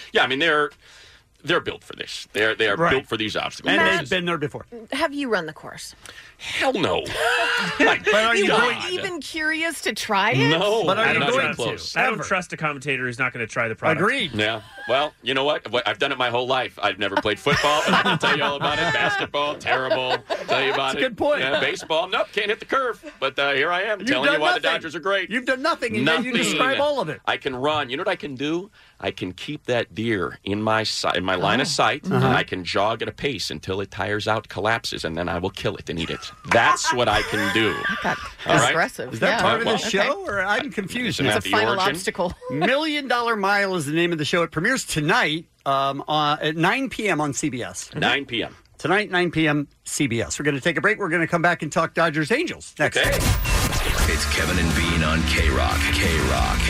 they're built for this. They are built for these obstacles. And they've been there before. Have you run the course? Hell no. But are you weren't going even curious to try it? No, But are I'm you not going even to? close. I don't trust a commentator who's not going to try the product. Agreed. Yeah. Well, you know what? I've done it my whole life. I've never played football, but I can tell you all about it. Basketball, terrible. Tell you about That's a it. good point. Yeah, baseball, nope, can't hit the curve. But here I am telling you why the Dodgers are great. You've done nothing, and yet you describe all of it. I can run. You know what I can do? I can keep that deer in my line of sight, and I can jog at a pace until it tires out, collapses, and then I will kill it and eat it. That's what I can do. All right? Aggressive. Is that part of the Okay. show, or I'm confused? Isn't that It's a the final origin? obstacle. $1 Million Mile is the name of the show. It premieres tonight at 9 p.m. on CBS. 9 p.m. Tonight, 9 p.m. CBS. We're going to take a break. We're going to come back and talk Dodgers Angels next. Okay. It's Kevin and Bean on K-Rock. K-Rock.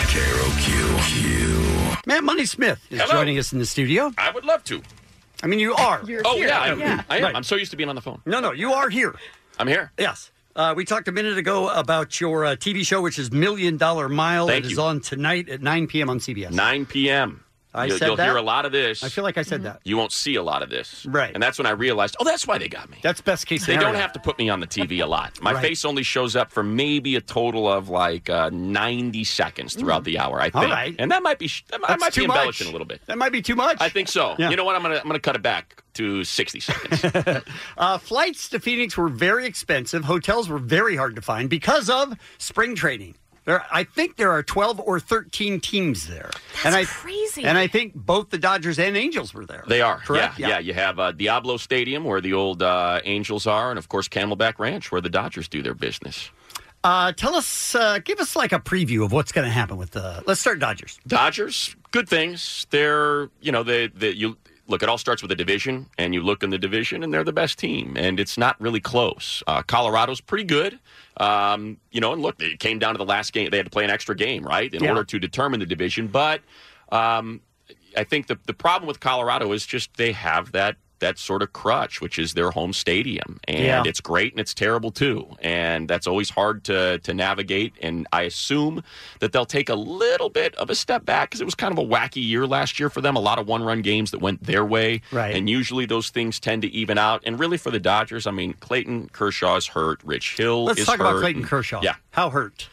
K-R-O-Q. Matt Money Smith is Hello. joining us in the studio. I would love to. I mean, you are. Oh, yeah, I am. Right. I'm so used to being on the phone. No, you are here. I'm here. Yes. We talked a minute ago about your TV show, which is $1 Million Mile. Thank It is you. on tonight at 9 p.m. on CBS. 9 p.m. You'll that? hear a lot of this. I feel like I said that. You won't see a lot of this. Right. And that's when I realized, that's why they got me. That's best case They scenario. don't have to put me on the TV a lot. My Right. face only shows up for maybe a total of like 90 seconds throughout the hour, I think. All right. And that might be I That's might be too much. embellishing a little bit. That might be too much. I think so. Yeah. You know what? I'm gonna cut it back to 60 seconds. Flights to Phoenix were very expensive. Hotels were very hard to find because of spring training. I think there are 12 or 13 teams there. That's crazy. And I think both the Dodgers and Angels were there. They are. Correct? Yeah. You have Diablo Stadium where the old Angels are, and of course Camelback Ranch where the Dodgers do their business. Tell us, give us like a preview of what's going to happen with let's start Dodgers. Dodgers, good things. They're, you look, it all starts with a division, and you look in the division, and they're the best team, and it's not really close. Colorado's pretty good. And look, it came down to the last game. They had to play an extra game, right, in order to determine the division. But I think the problem with Colorado is just they have that that sort of crutch, which is their home stadium. And it's great and it's terrible too. And that's always hard to navigate. And I assume that they'll take a little bit of a step back because it was kind of a wacky year last year for them. A lot of one-run games that went their way. Right. And usually those things tend to even out. And really for the Dodgers, I mean, Clayton Kershaw is hurt. Rich Hill is hurt. Let's talk about Clayton Kershaw. Yeah. How hurt?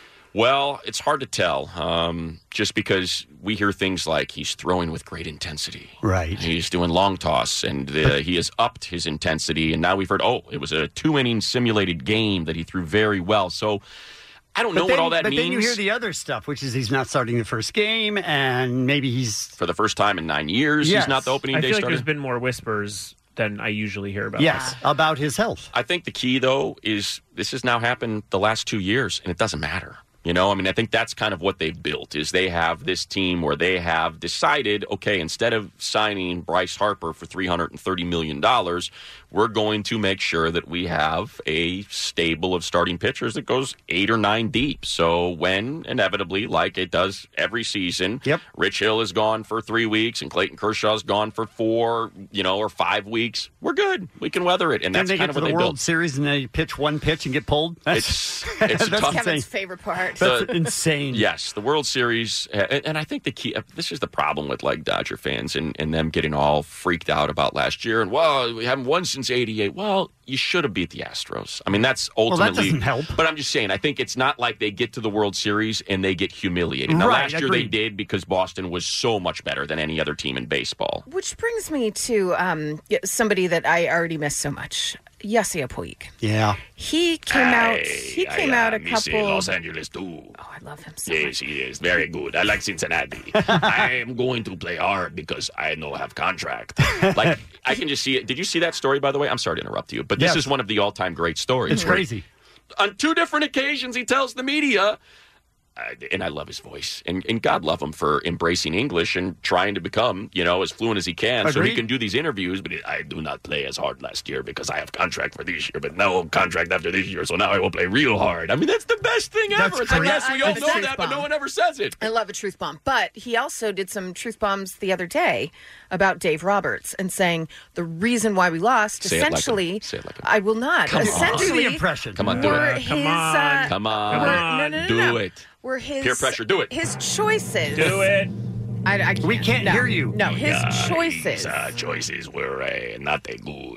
Well, it's hard to tell, just because we hear things like he's throwing with great intensity. Right. He's doing long toss, and he has upped his intensity. And now we've heard, it was a 2-inning simulated game that he threw very well. So I don't know what all that means. But then you hear the other stuff, which is he's not starting the first game, and maybe he's... For the first time in 9 years, he's not the opening day starter. I feel like there's been more whispers than I usually hear about. Yes, about his health. I think the key, though, is this has now happened the last 2 years, and it doesn't matter. You know, I mean, I think that's kind of what they've built, is they have this team where they have decided, okay, instead of signing Bryce Harper for $330 million, we're going to make sure that we have a stable of starting pitchers that goes 8 or 9 deep. So when, inevitably, like it does every season, Rich Hill is gone for 3 weeks and Clayton Kershaw's gone for 4, or 5 weeks, we're good. We can weather it. And that's kind of what they built. Then they get to the World Series and they pitch one pitch and get pulled? It's that's tough. Kevin's favorite part. That's insane. Yes, the World Series, and I think the key, this is the problem with like Dodger fans and them getting all freaked out about last year. And, we haven't won since '88. Well, you should have beat the Astros. I mean, that's ultimately. Well, that doesn't help. But I'm just saying, I think it's not like they get to the World Series and they get humiliated. Now, last year they did because Boston was so much better than any other team in baseball. Which brings me to somebody that I already miss so much. Yasiel Puig. Yeah. He came out a couple... Los Angeles, too. Oh, I love him so much. Yes, he is. Very good. I like Cincinnati. I am going to play hard because I don't have contract. Like, I can just see it. Did you see that story, by the way? I'm sorry to interrupt you, but this is one of the all-time great stories. It's crazy. On 2 different occasions, he tells the media... and I love his voice. And God love him for embracing English and trying to become, as fluent as he can so he can do these interviews. But I do not play as hard last year because I have contract for this year, but no contract after this year, so now I will play real hard. I mean, that's the best thing ever. It's like, yes, we all know that, but no one ever says it. I love a truth bomb. But he also did some truth bombs the other day about Dave Roberts and saying the reason why we lost, essentially... Say it like him. I will not. Come essentially... on. Do the impression. Come on, do it. Come on. Do it. Were his peer pressure. Do it. His choices. Do it. I can't. We can't hear you. No, his choices. Choices were not that good.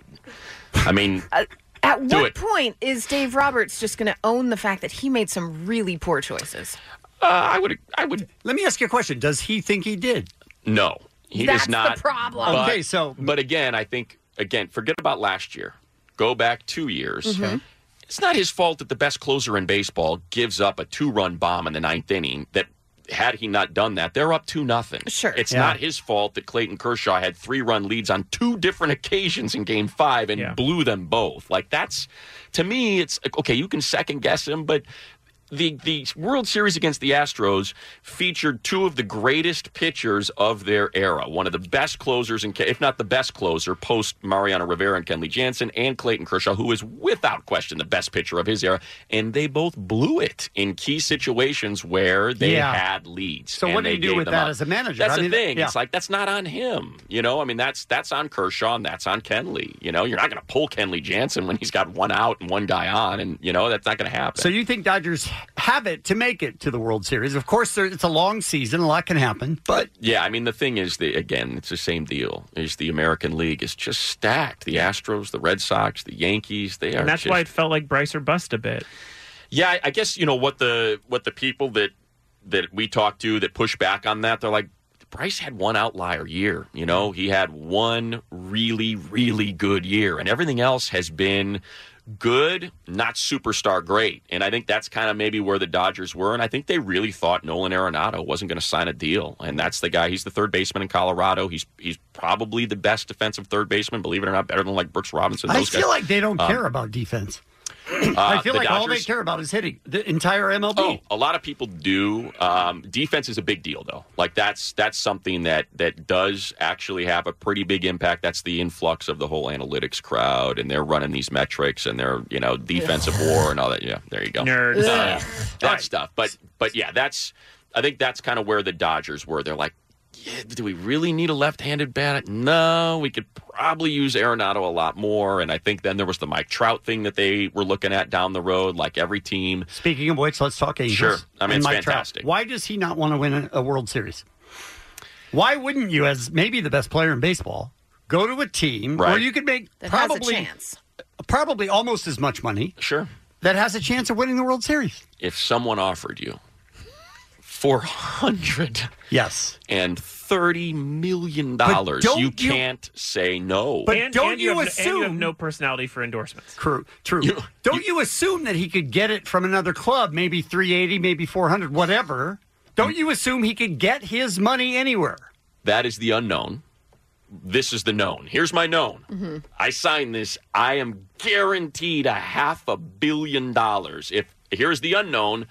I mean, at what point is Dave Roberts just going to own the fact that he made some really poor choices? I would. Let me ask you a question. Does he think he did? No, he That's does not. The problem. But again, I think forget about last year. Go back 2 years. Mm-hmm. It's not his fault that the best closer in baseball gives up a 2-run bomb in the 9th inning. That had he not done that, they're up 2-0. Sure. It's not his fault that Clayton Kershaw had 3-run leads on 2 different occasions in Game 5 and blew them both. Like, that's, to me, it's, okay, you can second guess him, but the World Series against the Astros featured 2 of the greatest pitchers of their era. One of the best closers, if not the best closer, post Mariano Rivera and Kenley Jansen, and Clayton Kershaw, who is without question the best pitcher of his era. And they both blew it in key situations where they had leads. So what do you do with that as a manager? That's the thing. Yeah. It's like, that's not on him. I mean, that's on Kershaw and that's on Kenley. You're not going to pull Kenley Jansen when he's got 1 out and 1 guy on, and, that's not going to happen. So you think Dodgers have it to make it to the World Series? Of course, it's a long season. A lot can happen. But yeah, I mean, the thing is, again, it's the same deal. Is the American League is just stacked. The Astros, the Red Sox, the Yankees, they are. And that's why it felt like Bryce or bust a bit. Yeah, I guess what the people that we talk to that push back on that, they're like, Bryce had 1 outlier year. He had 1 really, really good year, and everything else has been good, not superstar great. And I think that's kind of maybe where the Dodgers were. And I think they really thought Nolan Arenado wasn't going to sign a deal. And that's the guy. He's the third baseman in Colorado. He's probably the best defensive third baseman, believe it or not, better than like Brooks Robinson. I feel like they don't care about defense. I feel like all they care about is hitting the entire MLB. Oh, a lot of people do. Defense is a big deal, though. Like that's something that does actually have a pretty big impact. That's the influx of the whole analytics crowd, and they're running these metrics and their defensive war and all that. Yeah, there you go. Nerds. That stuff. But yeah, I think that's kind of where the Dodgers were. They're like, do we really need a left-handed bat? No, we could probably use Arenado a lot more. And I think then there was the Mike Trout thing that they were looking at down the road, like every team. Speaking of which, let's talk Angels. Sure. I mean, and it's Mike fantastic. Trout. Why does he not want to win a World Series? Why wouldn't you, as maybe the best player in baseball, go to a team where you could make That probably has a chance. probably almost as much money? Sure. That has a chance of winning the World Series. If someone offered you $400 and $30 million, you can't say no. But And don't you you have, assume... and you have no personality for endorsements. True. Don't you assume that he could get it from another club, maybe 380, maybe 400, whatever? Don't you assume he could get his money anywhere? That is the unknown. This is the known. Here's my known. I signed this. I am guaranteed $500 million. Here's the unknown.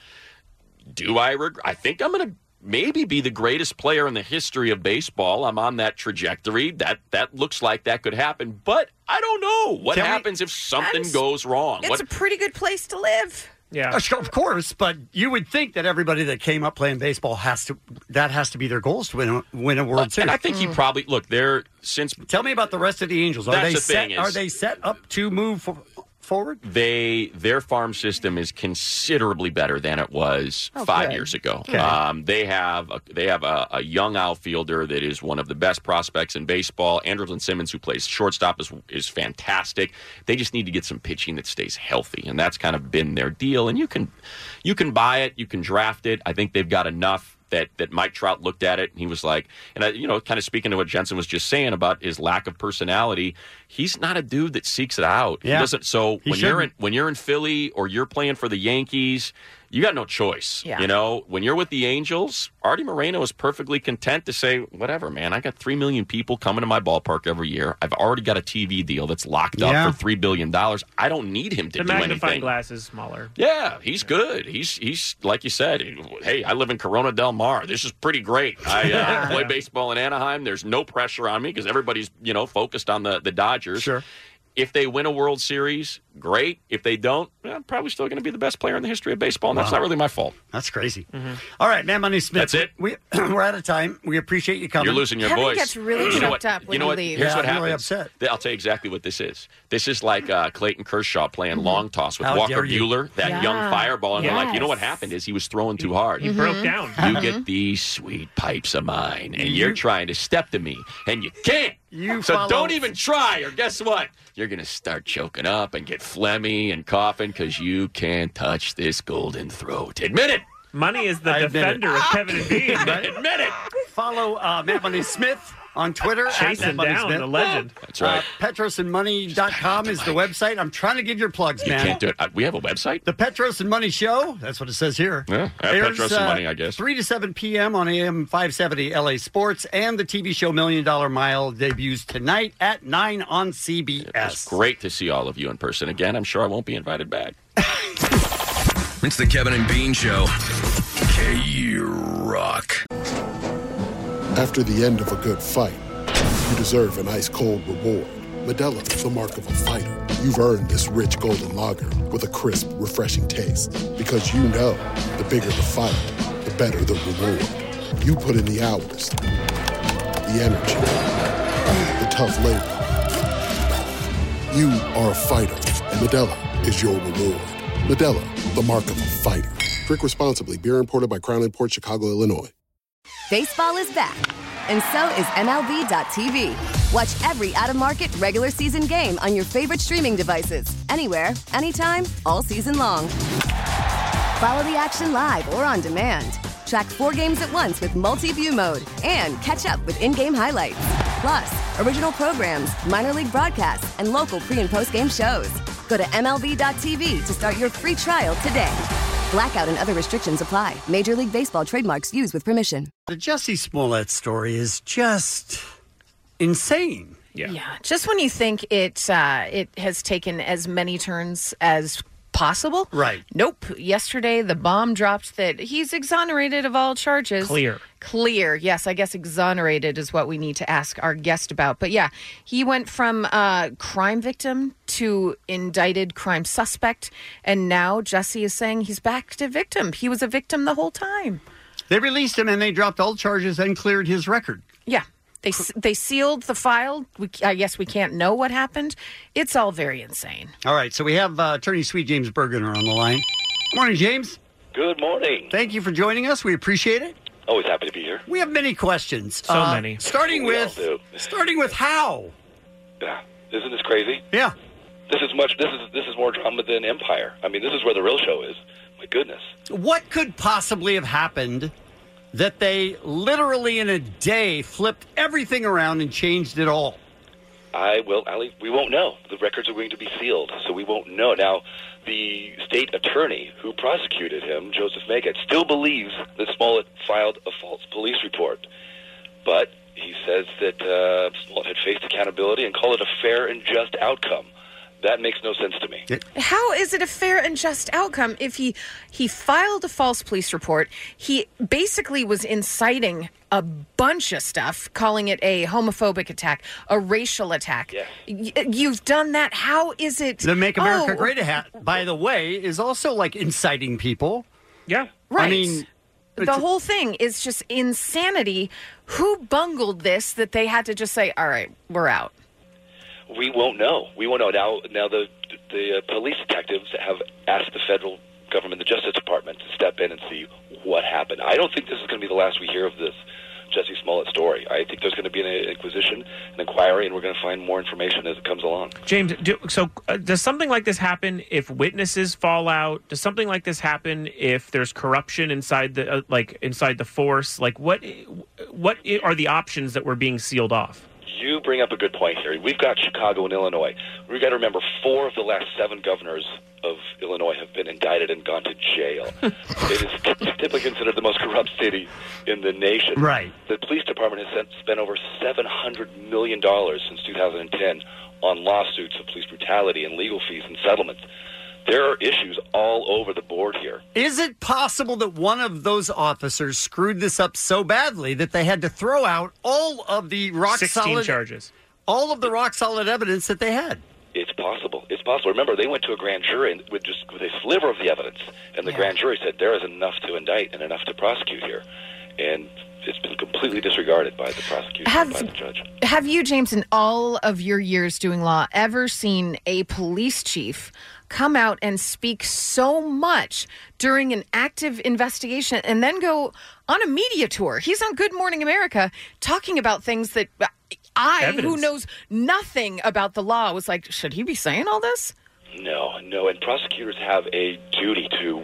Do I regret? I think I'm going to maybe be the greatest player in the history of baseball. I'm on that trajectory. That looks like that could happen, but I don't know what happens if something goes wrong. It's a pretty good place to live. Yeah, of course. But you would think that everybody that came up playing baseball has to be their goals to win a World Series. And I think he probably Tell me about the rest of the Angels. Are That's they the set? thing Are is- they set up to move forward? Their farm system is considerably better than it was 5 good. years ago. Okay. They have a young outfielder that is one of the best prospects in baseball. Andrelton Simmons, who plays shortstop, is fantastic. They just need to get some pitching that stays healthy, and that's kind of been their deal. And you can buy it, you can draft it. I think they've got enough. That Mike Trout looked at it and he was like, and kind of speaking to what Jensen was just saying about his lack of personality, he's not a dude that seeks it out. Yeah. He doesn't. So He when you're in Philly or you're playing for the Yankees, you got no choice. Yeah. You know, when you're with the Angels, Artie Moreno is perfectly content to say, whatever, man, I got 3 million people coming to my ballpark every year. I've already got a TV deal that's locked up for $3 billion. I don't need him to The do anything. magnifying glass is smaller. Yeah, he's good. He's like you said. Hey, I live in Corona Del Mar. This is pretty great. I play baseball in Anaheim. There's no pressure on me because everybody's focused on the Dodgers. Sure. If they win a World Series, great. If they don't, I'm probably still going to be the best player in the history of baseball, and that's not really my fault. That's crazy. All right, Man Money Smith. That's it. We're out of time. We appreciate you coming. You're losing your Kevin voice. gets really You know choked what? up when You know he what? leaves. Here's Yeah, what I'm happens. really upset. I'll tell you exactly what this is. This is like Clayton Kershaw playing long toss with How Walker dare you. Buehler, that young fireball, and they're like, you know what Yes. happened is he was throwing too hard. He broke down. You get these sweet pipes of mine, and you're trying to step to me, and you can't. So follow- don't even try, or guess what? You're going to start choking up and get phlegmy and coughing because you can't touch this golden throat. Admit it. Money is the I admit it. defender of Kevin and Bean. Admit it. Follow Matt Money Smith on Twitter. Chasing at Matt Money down Smith. the legend. That's right. PetrosandMoney.com is the website. I'm trying to give your plugs, You man. can't do it. We have a website? The Petros and Money Show. That's what it says here. Yeah, at Airs, Petros and Money, I guess. 3 to 7 p.m. on AM 570 LA Sports. And the TV show $1 Million Mile debuts tonight at 9 on CBS. It's great to see all of you in person again. I'm sure I won't be invited back. It's the Kevin and Bean Show. K-Rock. After the end of a good fight, you deserve an ice-cold reward. Modelo is the mark of a fighter. You've earned this rich golden lager with a crisp, refreshing taste. Because you know, the bigger the fight, the better the reward. You put in the hours, the energy, the tough labor. You are a fighter, and Modelo is your reward. Modelo, the mark of a fighter. Drink responsibly. Beer imported by Crown Imports, Chicago, Illinois. Baseball is back, and so is MLB.tv. Watch every out-of-market regular season game on your favorite streaming devices, anywhere, anytime, all season long. Follow the action live or on demand. Track 4 games at once with multi-view mode and catch up with in-game highlights. Plus, original programs, minor league broadcasts, and local pre- and post-game shows. Go to MLB.tv to start your free trial today. Blackout and other restrictions apply. Major League Baseball trademarks used with permission. The Jussie Smollett story is just insane. Yeah. Just when you think it has taken as many turns as possible. Right. Nope. Yesterday, the bomb dropped that he's exonerated of all charges. Clear. Yes, I guess exonerated is what we need to ask our guest about. But yeah, he went from crime victim to indicted crime suspect. And now Jussie is saying he's back to victim. He was a victim the whole time. They released him and they dropped all charges and cleared his record. Yeah. They sealed the file. I guess we can't know what happened. It's all very insane. All right, so we have Attorney Sweet James Bergener on the line. Morning, James. Good morning. Thank you for joining us. We appreciate it. Always happy to be here. We have many questions. So many. Starting with how? Yeah. Isn't this crazy? Yeah. This is more drama than Empire. I mean, this is where the real show is. My goodness. What could possibly have happened that they literally in a day flipped everything around and changed it all? Ali, we won't know. The records are going to be sealed, so we won't know. Now, the state attorney who prosecuted him, Joseph Maggott, still believes that Smollett filed a false police report. But he says that Smollett had faced accountability and called it a fair and just outcome. That makes no sense to me. How is it a fair and just outcome if he filed a false police report? He basically was inciting a bunch of stuff, calling it a homophobic attack, a racial attack. Yes. You've done that. How is it? The Make America Great hat, by the way, is also like inciting people. Yeah. Right. I mean, the whole thing is just insanity. Who bungled this that they had to just say, all right, we're out? We won't know. We won't know. Now the police detectives have asked the federal government, the Justice Department, to step in and see what happened. I don't think this is going to be the last we hear of this Jesse Smollett story. I think there's going to be an inquisition, an inquiry, and we're going to find more information as it comes along. James, does something like this happen if witnesses fall out? Does something like this happen if there's corruption inside the inside the force? Like, what are the options that were being sealed off? You bring up a good point here. We've got Chicago and Illinois. We've got to remember 4 of the last 7 governors of Illinois have been indicted and gone to jail. It is typically considered the most corrupt city in the nation. Right. The police department has spent over $700 million since 2010 on lawsuits of police brutality and legal fees and settlements. There are issues all over the board here. Is it possible that one of those officers screwed this up so badly that they had to throw out all of the 16 charges, all of the rock solid evidence that they had? It's possible. It's possible. Remember, they went to a grand jury with a sliver of the evidence, and the grand jury said there is enough to indict and enough to prosecute here, and it's been completely disregarded by the prosecution and by the judge. Have you, James, in all of your years doing law, ever seen a police chief come out and speak so much during an active investigation and then go on a media tour? He's on Good Morning America talking about things that who knows nothing about the law, was like, should he be saying all this? No, and prosecutors have a duty to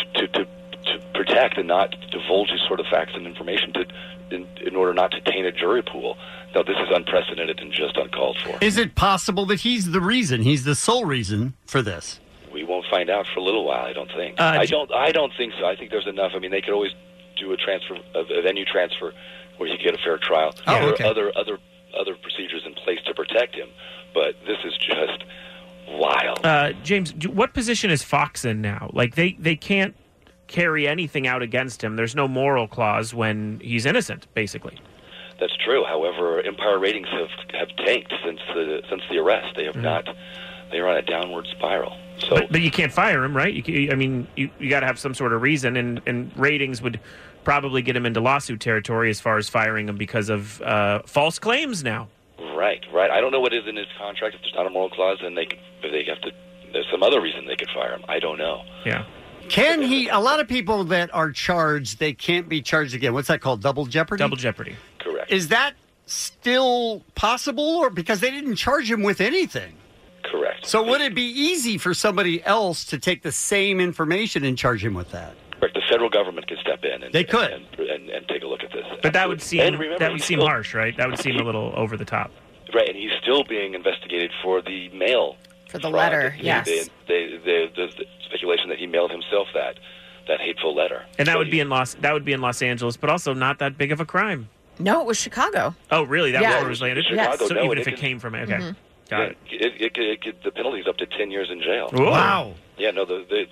protect and not divulge these sort of facts and information in order not to taint a jury pool. No, this is unprecedented and just uncalled for. Is it possible that he's the sole reason for this? We won't find out for a little while, I don't think. I don't think so. I think there's enough. I mean, they could always do a venue transfer where he get a fair trial. There are other procedures in place to protect him, but this is just wild. James, what position is Fox in now? Like, they can't carry anything out against him. There's no moral clause when he's innocent, basically. That's true. However, Empire ratings have tanked since the arrest. They have not. They are on a downward spiral. So, but you can't fire him, right? You got to have some sort of reason, and ratings would probably get him into lawsuit territory as far as firing him because of false claims now. Right. I don't know what is in his contract. If there's not a moral clause, then they have to. There's some other reason they could fire him. I don't know. Yeah. Can he? A lot of people that are charged, they can't be charged again. What's that called? Double jeopardy? Double jeopardy. Correct. Is that still possible, or because they didn't charge him with anything? Correct. So would it be easy for somebody else to take the same information and charge him with that? Correct. The federal government could step in and they could and take a look at this. But that would seem harsh, right? That would seem a little over the top. Right, and he's still being investigated for the mail. For the letter, yes. There's speculation that he mailed himself that hateful letter. And that would be in Los Angeles, but also not that big of a crime. No, it was Chicago. Oh, really? That was where it was landed? Chicago, so even if it came from it, okay. Mm-hmm. Got it. The penalty's up to 10 years in jail. Ooh. Wow. Yeah, no,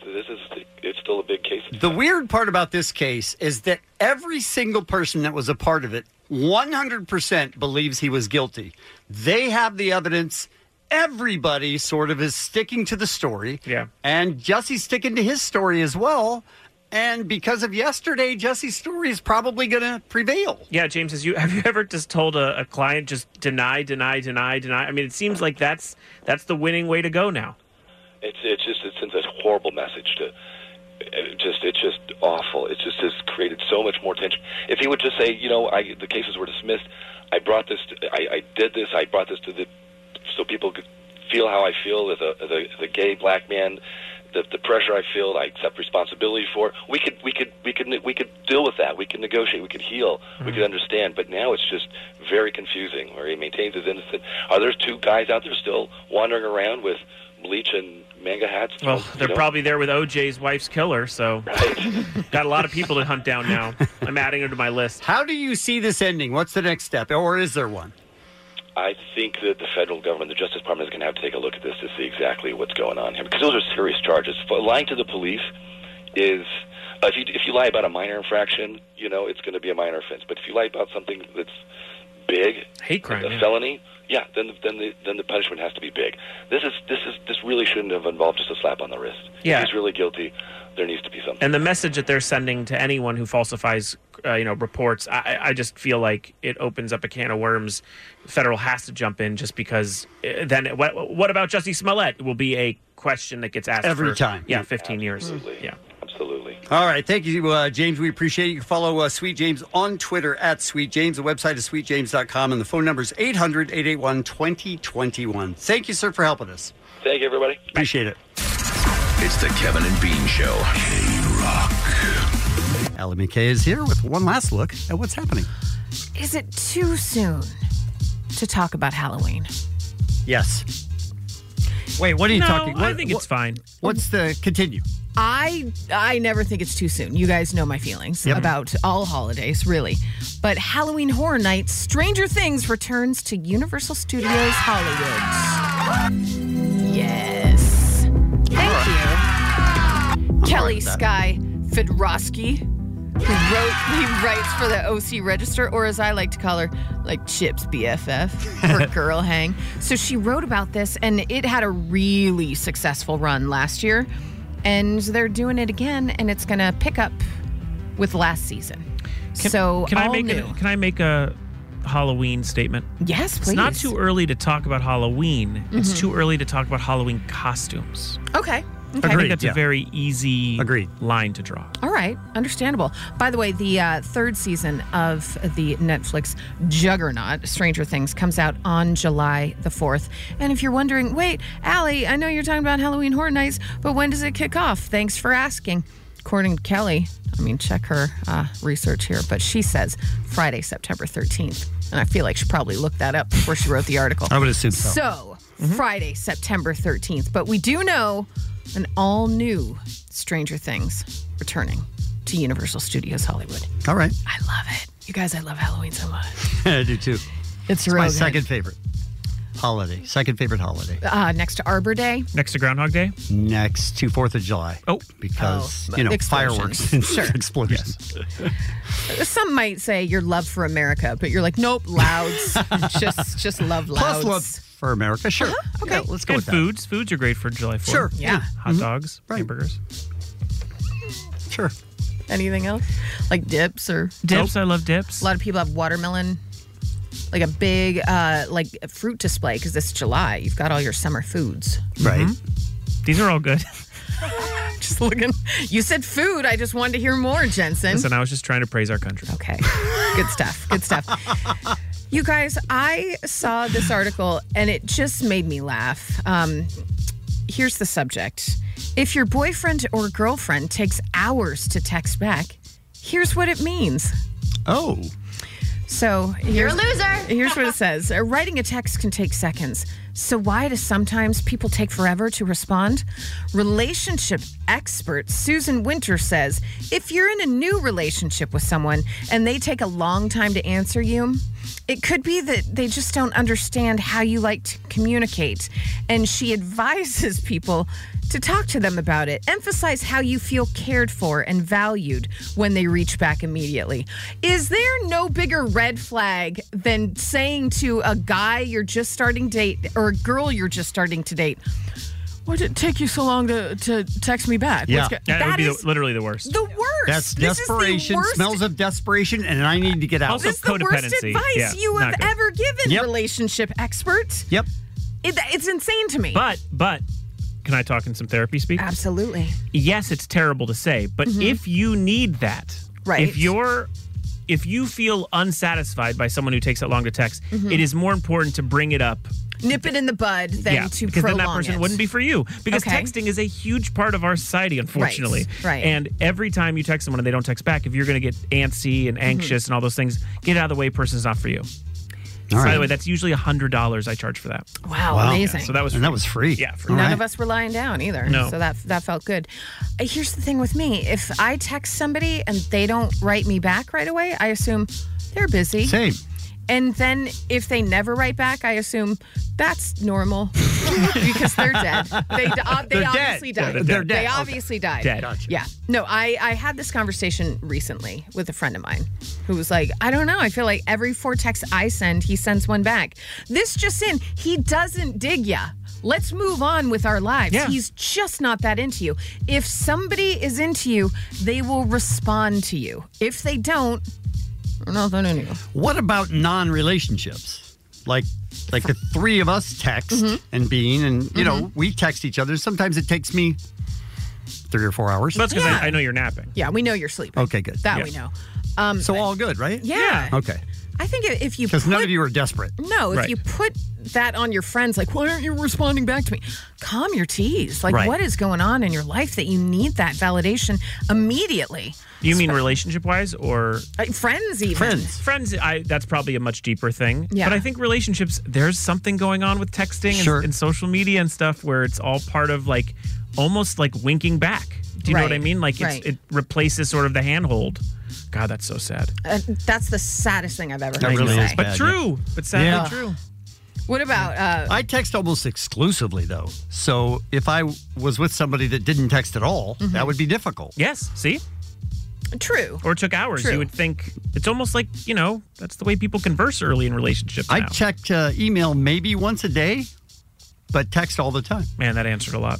it's still a big case. The weird part about this case is that every single person that was a part of it 100% believes he was guilty. They have the evidence. Everybody sort of is sticking to the story. Yeah. And Jesse's sticking to his story as well. And because of yesterday, Jesse's story is probably going to prevail. Yeah, James, have you ever just told a client just deny? I mean, it seems like that's the winning way to go now. It sends a horrible message to. It's just awful. It just has created so much more tension. If he would just say, the cases were dismissed. I brought this. I did this. I brought this so people could feel how I feel as a gay black man. The pressure I feel, I accept responsibility for. We could deal with that. We could negotiate. We could heal. We could understand. But now it's just very confusing. Where he maintains his innocence. Are there two guys out there still wandering around with bleach and manga hats? Well, they're probably there with OJ's wife's killer. So got a lot of people to hunt down now. I'm adding them to my list. How do you see this ending? What's the next step, or is there one? I think that the federal government, the Justice Department, is going to have to take a look at this to see exactly what's going on here, because those are serious charges. Lying to the police is, if you lie about a minor infraction, it's going to be a minor offense. But if you lie about something that's big, hate crime, a felony, then the punishment has to be big. This really shouldn't have involved just a slap on the wrist. Yeah. If he's really guilty, there needs to be something. And the message that they're sending to anyone who falsifies, reports, I just feel like it opens up a can of worms. Federal has to jump in, just because then what about Jussie Smollett will be a question that gets asked every time. Yeah, 15 years. Yeah, absolutely. All right, thank you, James. We appreciate it. You can follow Sweet James on Twitter at Sweet James. The website is sweetjames.com, and the phone number is 800-881-2021. Thank you, sir, for helping us. Thank you, everybody. Appreciate it. It's the Kevin and Bean Show. K-Rock. Allie McKay is here with one last look at what's happening. Is it too soon to talk about Halloween? Yes. Wait, what are you talking? I think it's fine. What's the continue? I never think it's too soon. You guys know my feelings about all holidays, really. But Halloween Horror Nights, Stranger Things returns to Universal Studios Hollywood. Yes. Thank you. Kelly Sky Fedorowski, he writes for the OC Register, or as I like to call her, like Chip's BFF, her girl hang. So she wrote about this, and it had a really successful run last year. And they're doing it again, and it's going to pick up with last season. Can I make a Halloween statement? Yes, please. It's not too early to talk about Halloween. It's too early to talk about Halloween costumes. Okay. I think that's a very easy line to draw. All right. Understandable. By the way, the third season of the Netflix juggernaut, Stranger Things, comes out on July the 4th. And if you're wondering, wait, Allie, I know you're talking about Halloween Horror Nights, but when does it kick off? Thanks for asking. According to Kelly, check her research here, but she says Friday, September 13th. And I feel like she probably looked that up before she wrote the article. I would assume so. So, Friday, September 13th. But we do know an all-new Stranger Things returning to Universal Studios Hollywood. All right. I love it. You guys, I love Halloween so much. I do too. It's my good. second favorite holiday. Second favorite holiday. Next to Arbor Day. Next to Groundhog Day? Next to 4th of July. Oh. Because, explosions. fireworks and Sure. explosions. Yes. Some might say your love for America, but you're like, nope, louds. just love louds. Plus love for America, sure. Okay. Yeah, let's go And with that. foods. Foods are great for July 4th. Sure. Yeah. Hot dogs, hamburgers. Sure. Anything else? Like dips or... Dips, I love dips. A lot of people have watermelon, like a big fruit display, because it's July. You've got all your summer foods. Right. These are all good. Just looking. You said food. I just wanted to hear more, Jensen. Listen, I was just trying to praise our country. Okay. Good stuff. Good stuff. You guys, I saw this article and it just made me laugh. Here's the subject. If your boyfriend or girlfriend takes hours to text back, here's what it means. Oh. So You're a loser. Here's what it says. Writing a text can take seconds. So why do sometimes people take forever to respond? Relationship expert Susan Winter says, if you're in a new relationship with someone and they take a long time to answer you, it could be that they just don't understand how you like to communicate. And she advises people to talk to them about it. Emphasize how you feel cared for and valued when they reach back immediately. Is there no bigger red flag than saying to a guy you're just starting to date or a girl you're just starting to date, Why did it take you so long to text me back? Yeah. That would be literally the worst. The worst. That's This is the desperation. worst- Smells of desperation, and I need to get out. Also, This is the worst codependency. advice Yeah, you have not good. ever given, Yep. relationship expert. Yep. It's insane to me. But can I talk in some therapy speak? Absolutely. Yes, it's terrible to say, but if you need that, Right. if you feel unsatisfied by someone who takes that long to text, it is more important to bring it up. Nip it in the bud than to because prolong then that person it. wouldn't be for you. Because Okay. texting is a huge part of our society, unfortunately. Right. And every time you text someone and they don't text back, if you're going to get antsy and anxious and all those things, get out of the way. Person's not for you. All By right. the way, that's usually $100 I charge for that. Wow, Wow. amazing. So that was free. And that was free. Yeah, free. None of us were lying down either. No. So that felt good. Here's the thing with me. If I text somebody and they don't write me back right away, I assume they're busy. Same. And then if they never write back, I assume that's normal because they're dead. They obviously died. They're dead. They Okay. obviously died. Dead. Gotcha. Yeah. No, I had this conversation recently with a friend of mine who was like, I don't know. I feel like every 4 texts I send, he sends one back. This just in, he doesn't dig ya. Let's move on with our lives. Yeah. He's just not that into you. If somebody is into you, they will respond to you. If they don't, they're not that into you. What about non-relationships? Like the three of us text and Bean, and you know we text each other. Sometimes it takes me 3 or 4 hours. That's because Yeah. I know you're napping. Yeah, we know you're sleeping. Okay, good. That Yeah. we know. So all good, right? Yeah. Okay. I think if you Because none put- of you are desperate. No, if Right. you put that on your friends, like, why aren't you responding back to me? Calm your teas. Like, Right. what is going on in your life that you need that validation immediately? You mean relationship-wise or Friends, even. Friends, that's probably a much deeper thing. Yeah. But I think relationships, there's something going on with texting Sure. and social media and stuff where it's all part of like almost like winking back. Do you know what I Right. mean? Like Right. it replaces sort of the handhold. God, that's so sad. That's the saddest thing I've ever That heard really you is say. bad. But true. But sadly Yeah. true. What about I text almost exclusively though. So if I was with somebody that didn't text at all, that would be difficult. Yes. See? true? Or it took hours. True. You would think it's almost like, that's the way people converse early in relationships now. I checked email maybe once a day, but text all the time. Man, that answered a lot.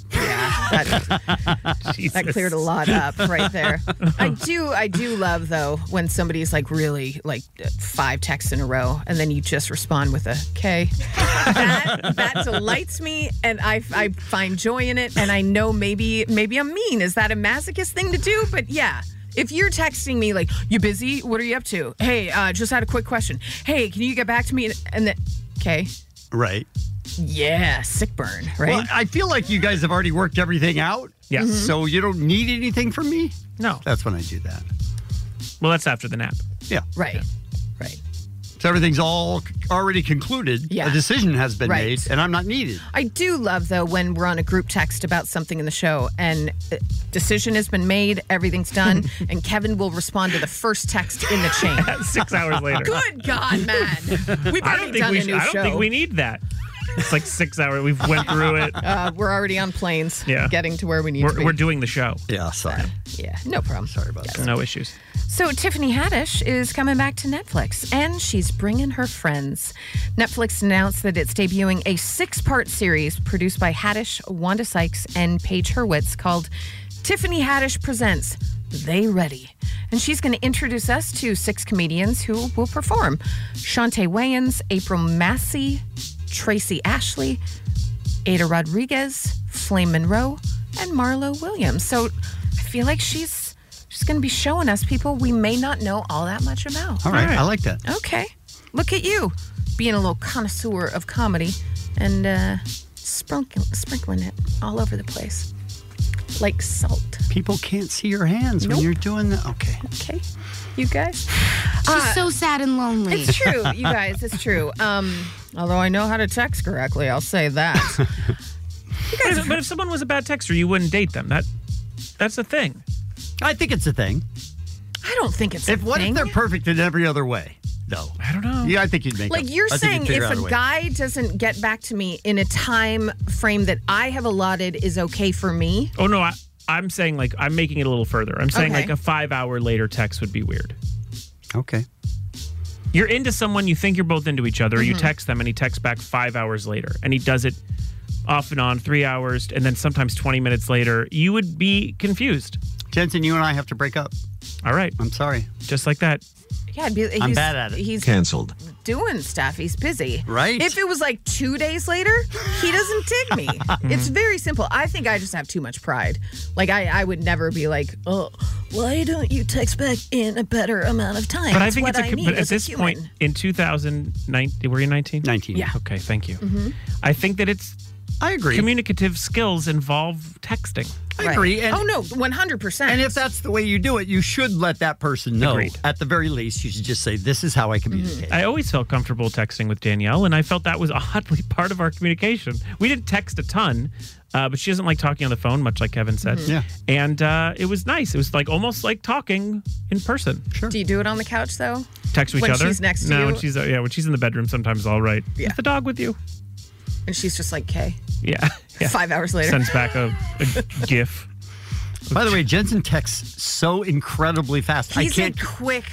That cleared a lot up right there. I do love though when somebody's like really like 5 texts in a row and then you just respond with a K. That delights me and I find joy in it and I know maybe I'm mean. Is that a masochist thing to do? But yeah. If you're texting me like, you busy? What are you up to? Hey, just had a quick question. Hey, can you get back to me? And then, okay. Right. Yeah, sick burn, right? Well, I feel like you guys have already worked everything out. Yeah. Mm-hmm. So you don't need anything from me? No. That's when I do that. Well, that's after the nap. Yeah. Right. Right. So everything's all already concluded. Yeah. A decision has been Right. made, and I'm not needed. I do love, though, when we're on a group text about something in the show and decision has been made, everything's done, and Kevin will respond to the first text in the chain. 6 hours later. Good God, man. We've already done a new I show. don't think we need that. It's like 6 hours. We've went through it. We're already on planes, getting to where we need to be. We're doing the show. Yeah, sorry. Yeah, no problem. Sorry about that. No issues. So Tiffany Haddish is coming back to Netflix, and she's bringing her friends. Netflix announced that it's debuting a 6-part series produced by Haddish, Wanda Sykes, and Paige Hurwitz called Tiffany Haddish Presents They Ready. And she's going to introduce us to 6 comedians who will perform. Shantae Wayans, April Massey, Tracy Ashley, Ada Rodriguez, Flame Monroe, and Marlo Williams. So I feel like she's going to be showing us people we may not know all that much about. All right. I like that. Okay. Look at you being a little connoisseur of comedy and sprinkling it all over the place like salt. People can't see your hands when Nope. you're doing that. Okay. Okay. You guys? She's so sad and lonely. It's true, you guys. It's true. Although I know how to text correctly, I'll say that. But if someone was a bad texter, you wouldn't date them. That's the thing. I think it's a thing. I don't think it's What if they're perfect in every other way? No. I don't know. Yeah, I think you'd make Like up. you're I think saying you'd figure if out a way. guy doesn't get back to me in a time frame that I have allotted is okay for me. Oh, no. I'm saying like I'm making it a little further. I'm saying Okay. like a 5-hour later text would be weird. Okay. You're into someone, you think you're both into each other, you Mhm. text them, and he texts back 5 hours later, and he does it off and on, 3 hours, and then sometimes 20 minutes later, you would be confused. Jensen, you and I have to break up. All right. I'm sorry. Just like that. Yeah, I'm bad at it. He's Canceled. doing stuff. He's busy. Right. If it was like 2 days later, he doesn't dig me. It's very simple. I think I just have too much pride. Like, I would never be like, oh, why don't you text back in a better amount of time? But I That's think what I need but at as a this human. point in 2019, were you 19? 19. Yeah. Okay, thank you. Mm-hmm. I think that I agree. Communicative skills involve texting. I agree. And, oh, no, 100%. And if that's the way you do it, you should let that person know. Agreed. At the very least, you should just say, this is how I communicate. I always felt comfortable texting with Danielle, and I felt that was oddly part of our communication. We didn't text a ton, but she doesn't like talking on the phone, much like Kevin said. Yeah. And it was nice. It was like almost like talking in person. Sure. Do you do it on the couch, though? Text to each when other? When she's next to you? No, when she's in the bedroom, sometimes I'll write, Yeah. Is the dog with you? And she's just like, okay. Yeah. 5 hours later. Sends back a GIF. By the way, Jensen texts so incredibly fast. He's I can't a quick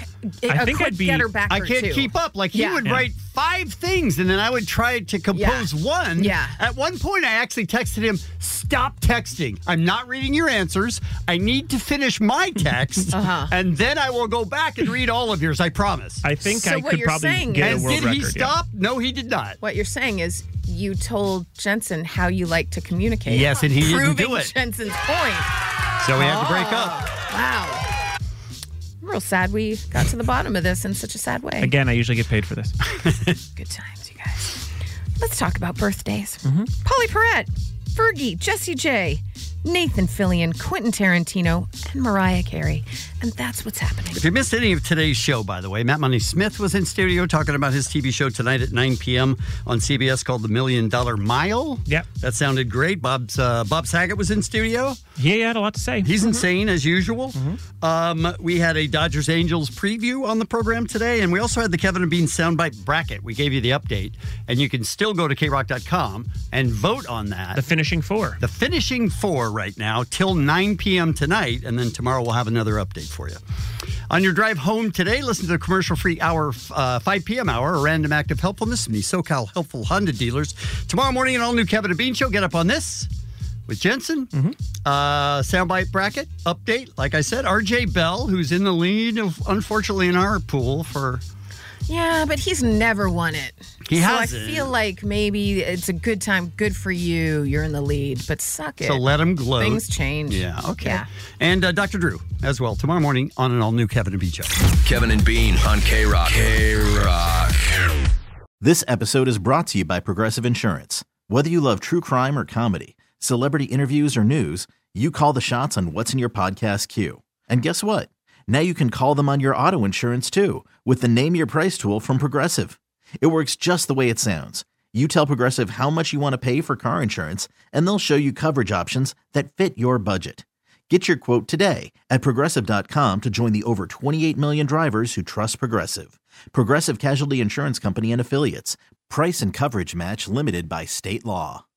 I'd getter back. I can't keep up. Like he would write 5 things, and then I would try to compose one. Yeah. At one point, I actually texted him, "Stop texting. I'm not reading your answers. I need to finish my text, and then I will go back and read all of yours. I promise." I think So I what could you're probably saying get is- a world Did record. he stop? No, he did not. What you're saying is you told Jensen how you like to communicate. Yes, and he didn't proving do it. Jensen's point. So we had to break up. Wow. I'm real sad we got to the bottom of this in such a sad way. Again, I usually get paid for this. Good times, you guys. Let's talk about birthdays. Mm-hmm. Polly Perrette, Fergie, Jessie J, Nathan Fillion, Quentin Tarantino, and Mariah Carey. And that's what's happening. If you missed any of today's show, by the way, Matt Money Smith was in studio talking about his TV show tonight at 9 p.m. on CBS called The $1 Million Mile. Yep. That sounded great. Bob Saget was in studio. He had a lot to say. He's insane, as usual. We had a Dodgers-Angels preview on the program today, and we also had the Kevin and Bean soundbite bracket. We gave you the update, and you can still go to krock.com and vote on that. The finishing 4. The finishing 4 right now till 9 p.m. tonight, and then tomorrow we'll have another update for you. On your drive home today, listen to the commercial-free hour, 5 p.m. hour, a random act of helpfulness from the SoCal Helpful Honda dealers. Tomorrow morning, an all-new Kevin and Bean show. Get up on this with Jensen. Soundbite bracket update. Like I said, RJ Bell, who's in the lead, unfortunately, in our pool for... Yeah, but he's never won it. He so hasn't. I feel like maybe it's a good time. Good for you. You're in the lead, but suck it. So let him gloat. Things change. Yeah, okay. Yeah. And Dr. Drew as well tomorrow morning on an all-new Kevin and Bean show. Kevin and Bean on K-Rock. K-Rock. This episode is brought to you by Progressive Insurance. Whether you love true crime or comedy, celebrity interviews or news, you call the shots on what's in your podcast queue. And guess what? Now you can call them on your auto insurance too with the Name Your Price tool from Progressive. It works just the way it sounds. You tell Progressive how much you want to pay for car insurance, and they'll show you coverage options that fit your budget. Get your quote today at Progressive.com to join the over 28 million drivers who trust Progressive. Progressive Casualty Insurance Company and Affiliates. Price and coverage match limited by state law.